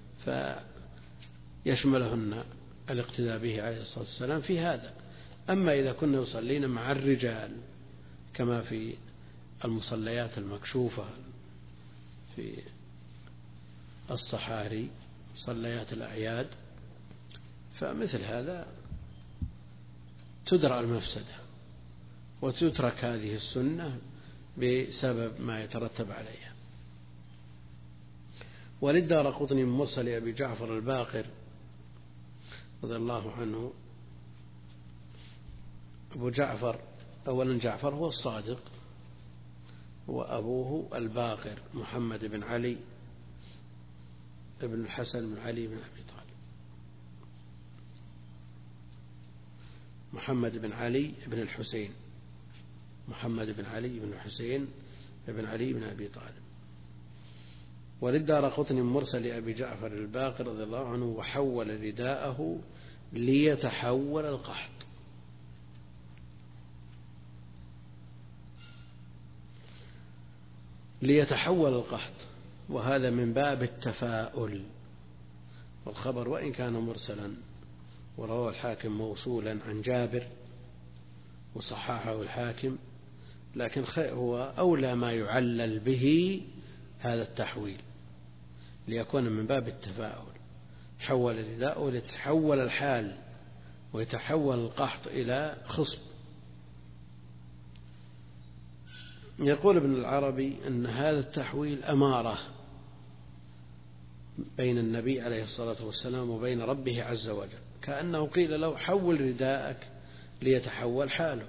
فيشملهن الاقتداء به عليه الصلاة والسلام في هذا. أما إذا كنا يصلين مع الرجال كما في المصليات المكشوفة في الصحاري، صليات الأعياد، فمثل هذا تدرى المفسدة وتترك هذه السنة بسبب ما يترتب عليها. وللدارقطني من مرسل أبي جعفر الباقر رضي الله عنه أبو جعفر، أولا جعفر هو الصادق، وأبوه الباقر محمد بن علي ابن الحسن بن علي بن أبي طالب، محمد بن علي بن الحسين، محمد بن علي بن الحسين بن علي بن أبي طالب. وللدارقطني مرسل أبي جعفر الباقر رضي الله عنه: وحول رداءه ليتحول القحط. ليتحول القحط، وهذا من باب التفاؤل، والخبر وإن كان مرسلا ورواه الحاكم موصولا عن جابر وصححه الحاكم، لكن هو أولى ما يعلل به هذا التحويل ليكون من باب التفاؤل. حول الرداء ليتحول الحال ويتحول القحط إلى خصب. يقول ابن العربي أن هذا التحويل أمارة بين النبي عليه الصلاة والسلام وبين ربه عز وجل، كأنه قيل له: حول رداءك ليتحول حالك.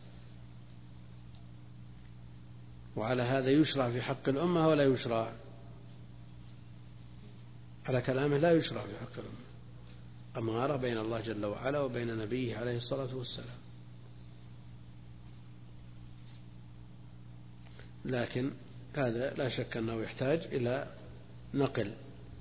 وعلى هذا يشرع في حق الأمة ولا يشرع؟ على كلامه لا يشرع في حق الأمة، أمارة بين الله جل وعلا وبين نبيه عليه الصلاة والسلام. لكن هذا لا شك أنه يحتاج إلى نقل،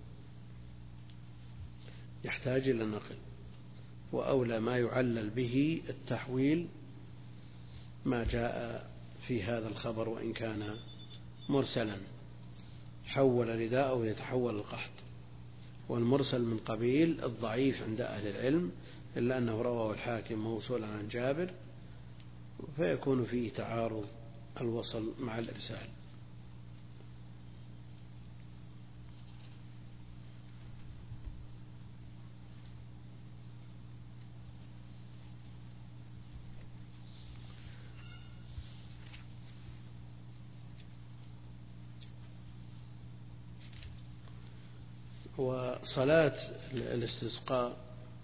يحتاج إلى نقل، وأولى ما يعلل به التحويل ما جاء في هذا الخبر وإن كان مرسلا: حول رداءه يتحول القحط. والمرسل من قبيل الضعيف عند أهل العلم، إلا أنه رواه الحاكم موصولا عن جابر، فيكون فيه تعارض الوصل مع الإرسال. وصلاة الاستسقاء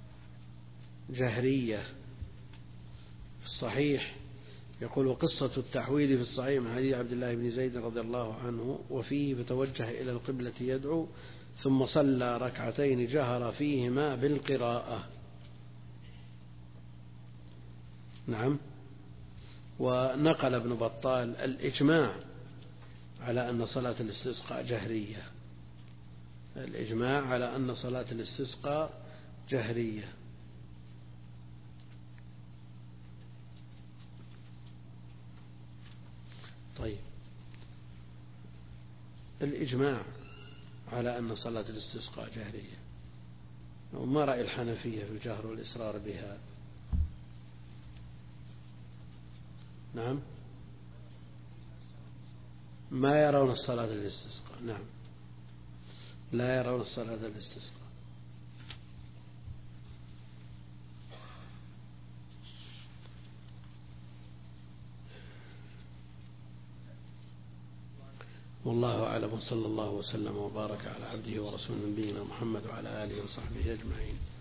جهرية في الصحيح. يقول: وقصة التحويل في الصحيح من حديث عبد الله بن زيد رضي الله عنه، وفيه: فتوجه إلى القبلة يدعو ثم صلى ركعتين جهر فيهما بالقراءة. نعم. ونقل ابن بطال الإجماع على أن صلاة الاستسقاء جهرية، الإجماع على أن صلاة الاستسقاء جهرية. طيب، الإجماع على أن صلاة الاستسقاء جهرية، وما رأي الحنفية في الجهر والإصرار بها؟ نعم، ما يرون الصلاة الاستسقاء. نعم، لا يرون الصلاة الاستسقاء. والله أعلم، صلى الله وسلم وبارك على عبده ورسوله نبينا محمد وعلى آله وصحبه أجمعين.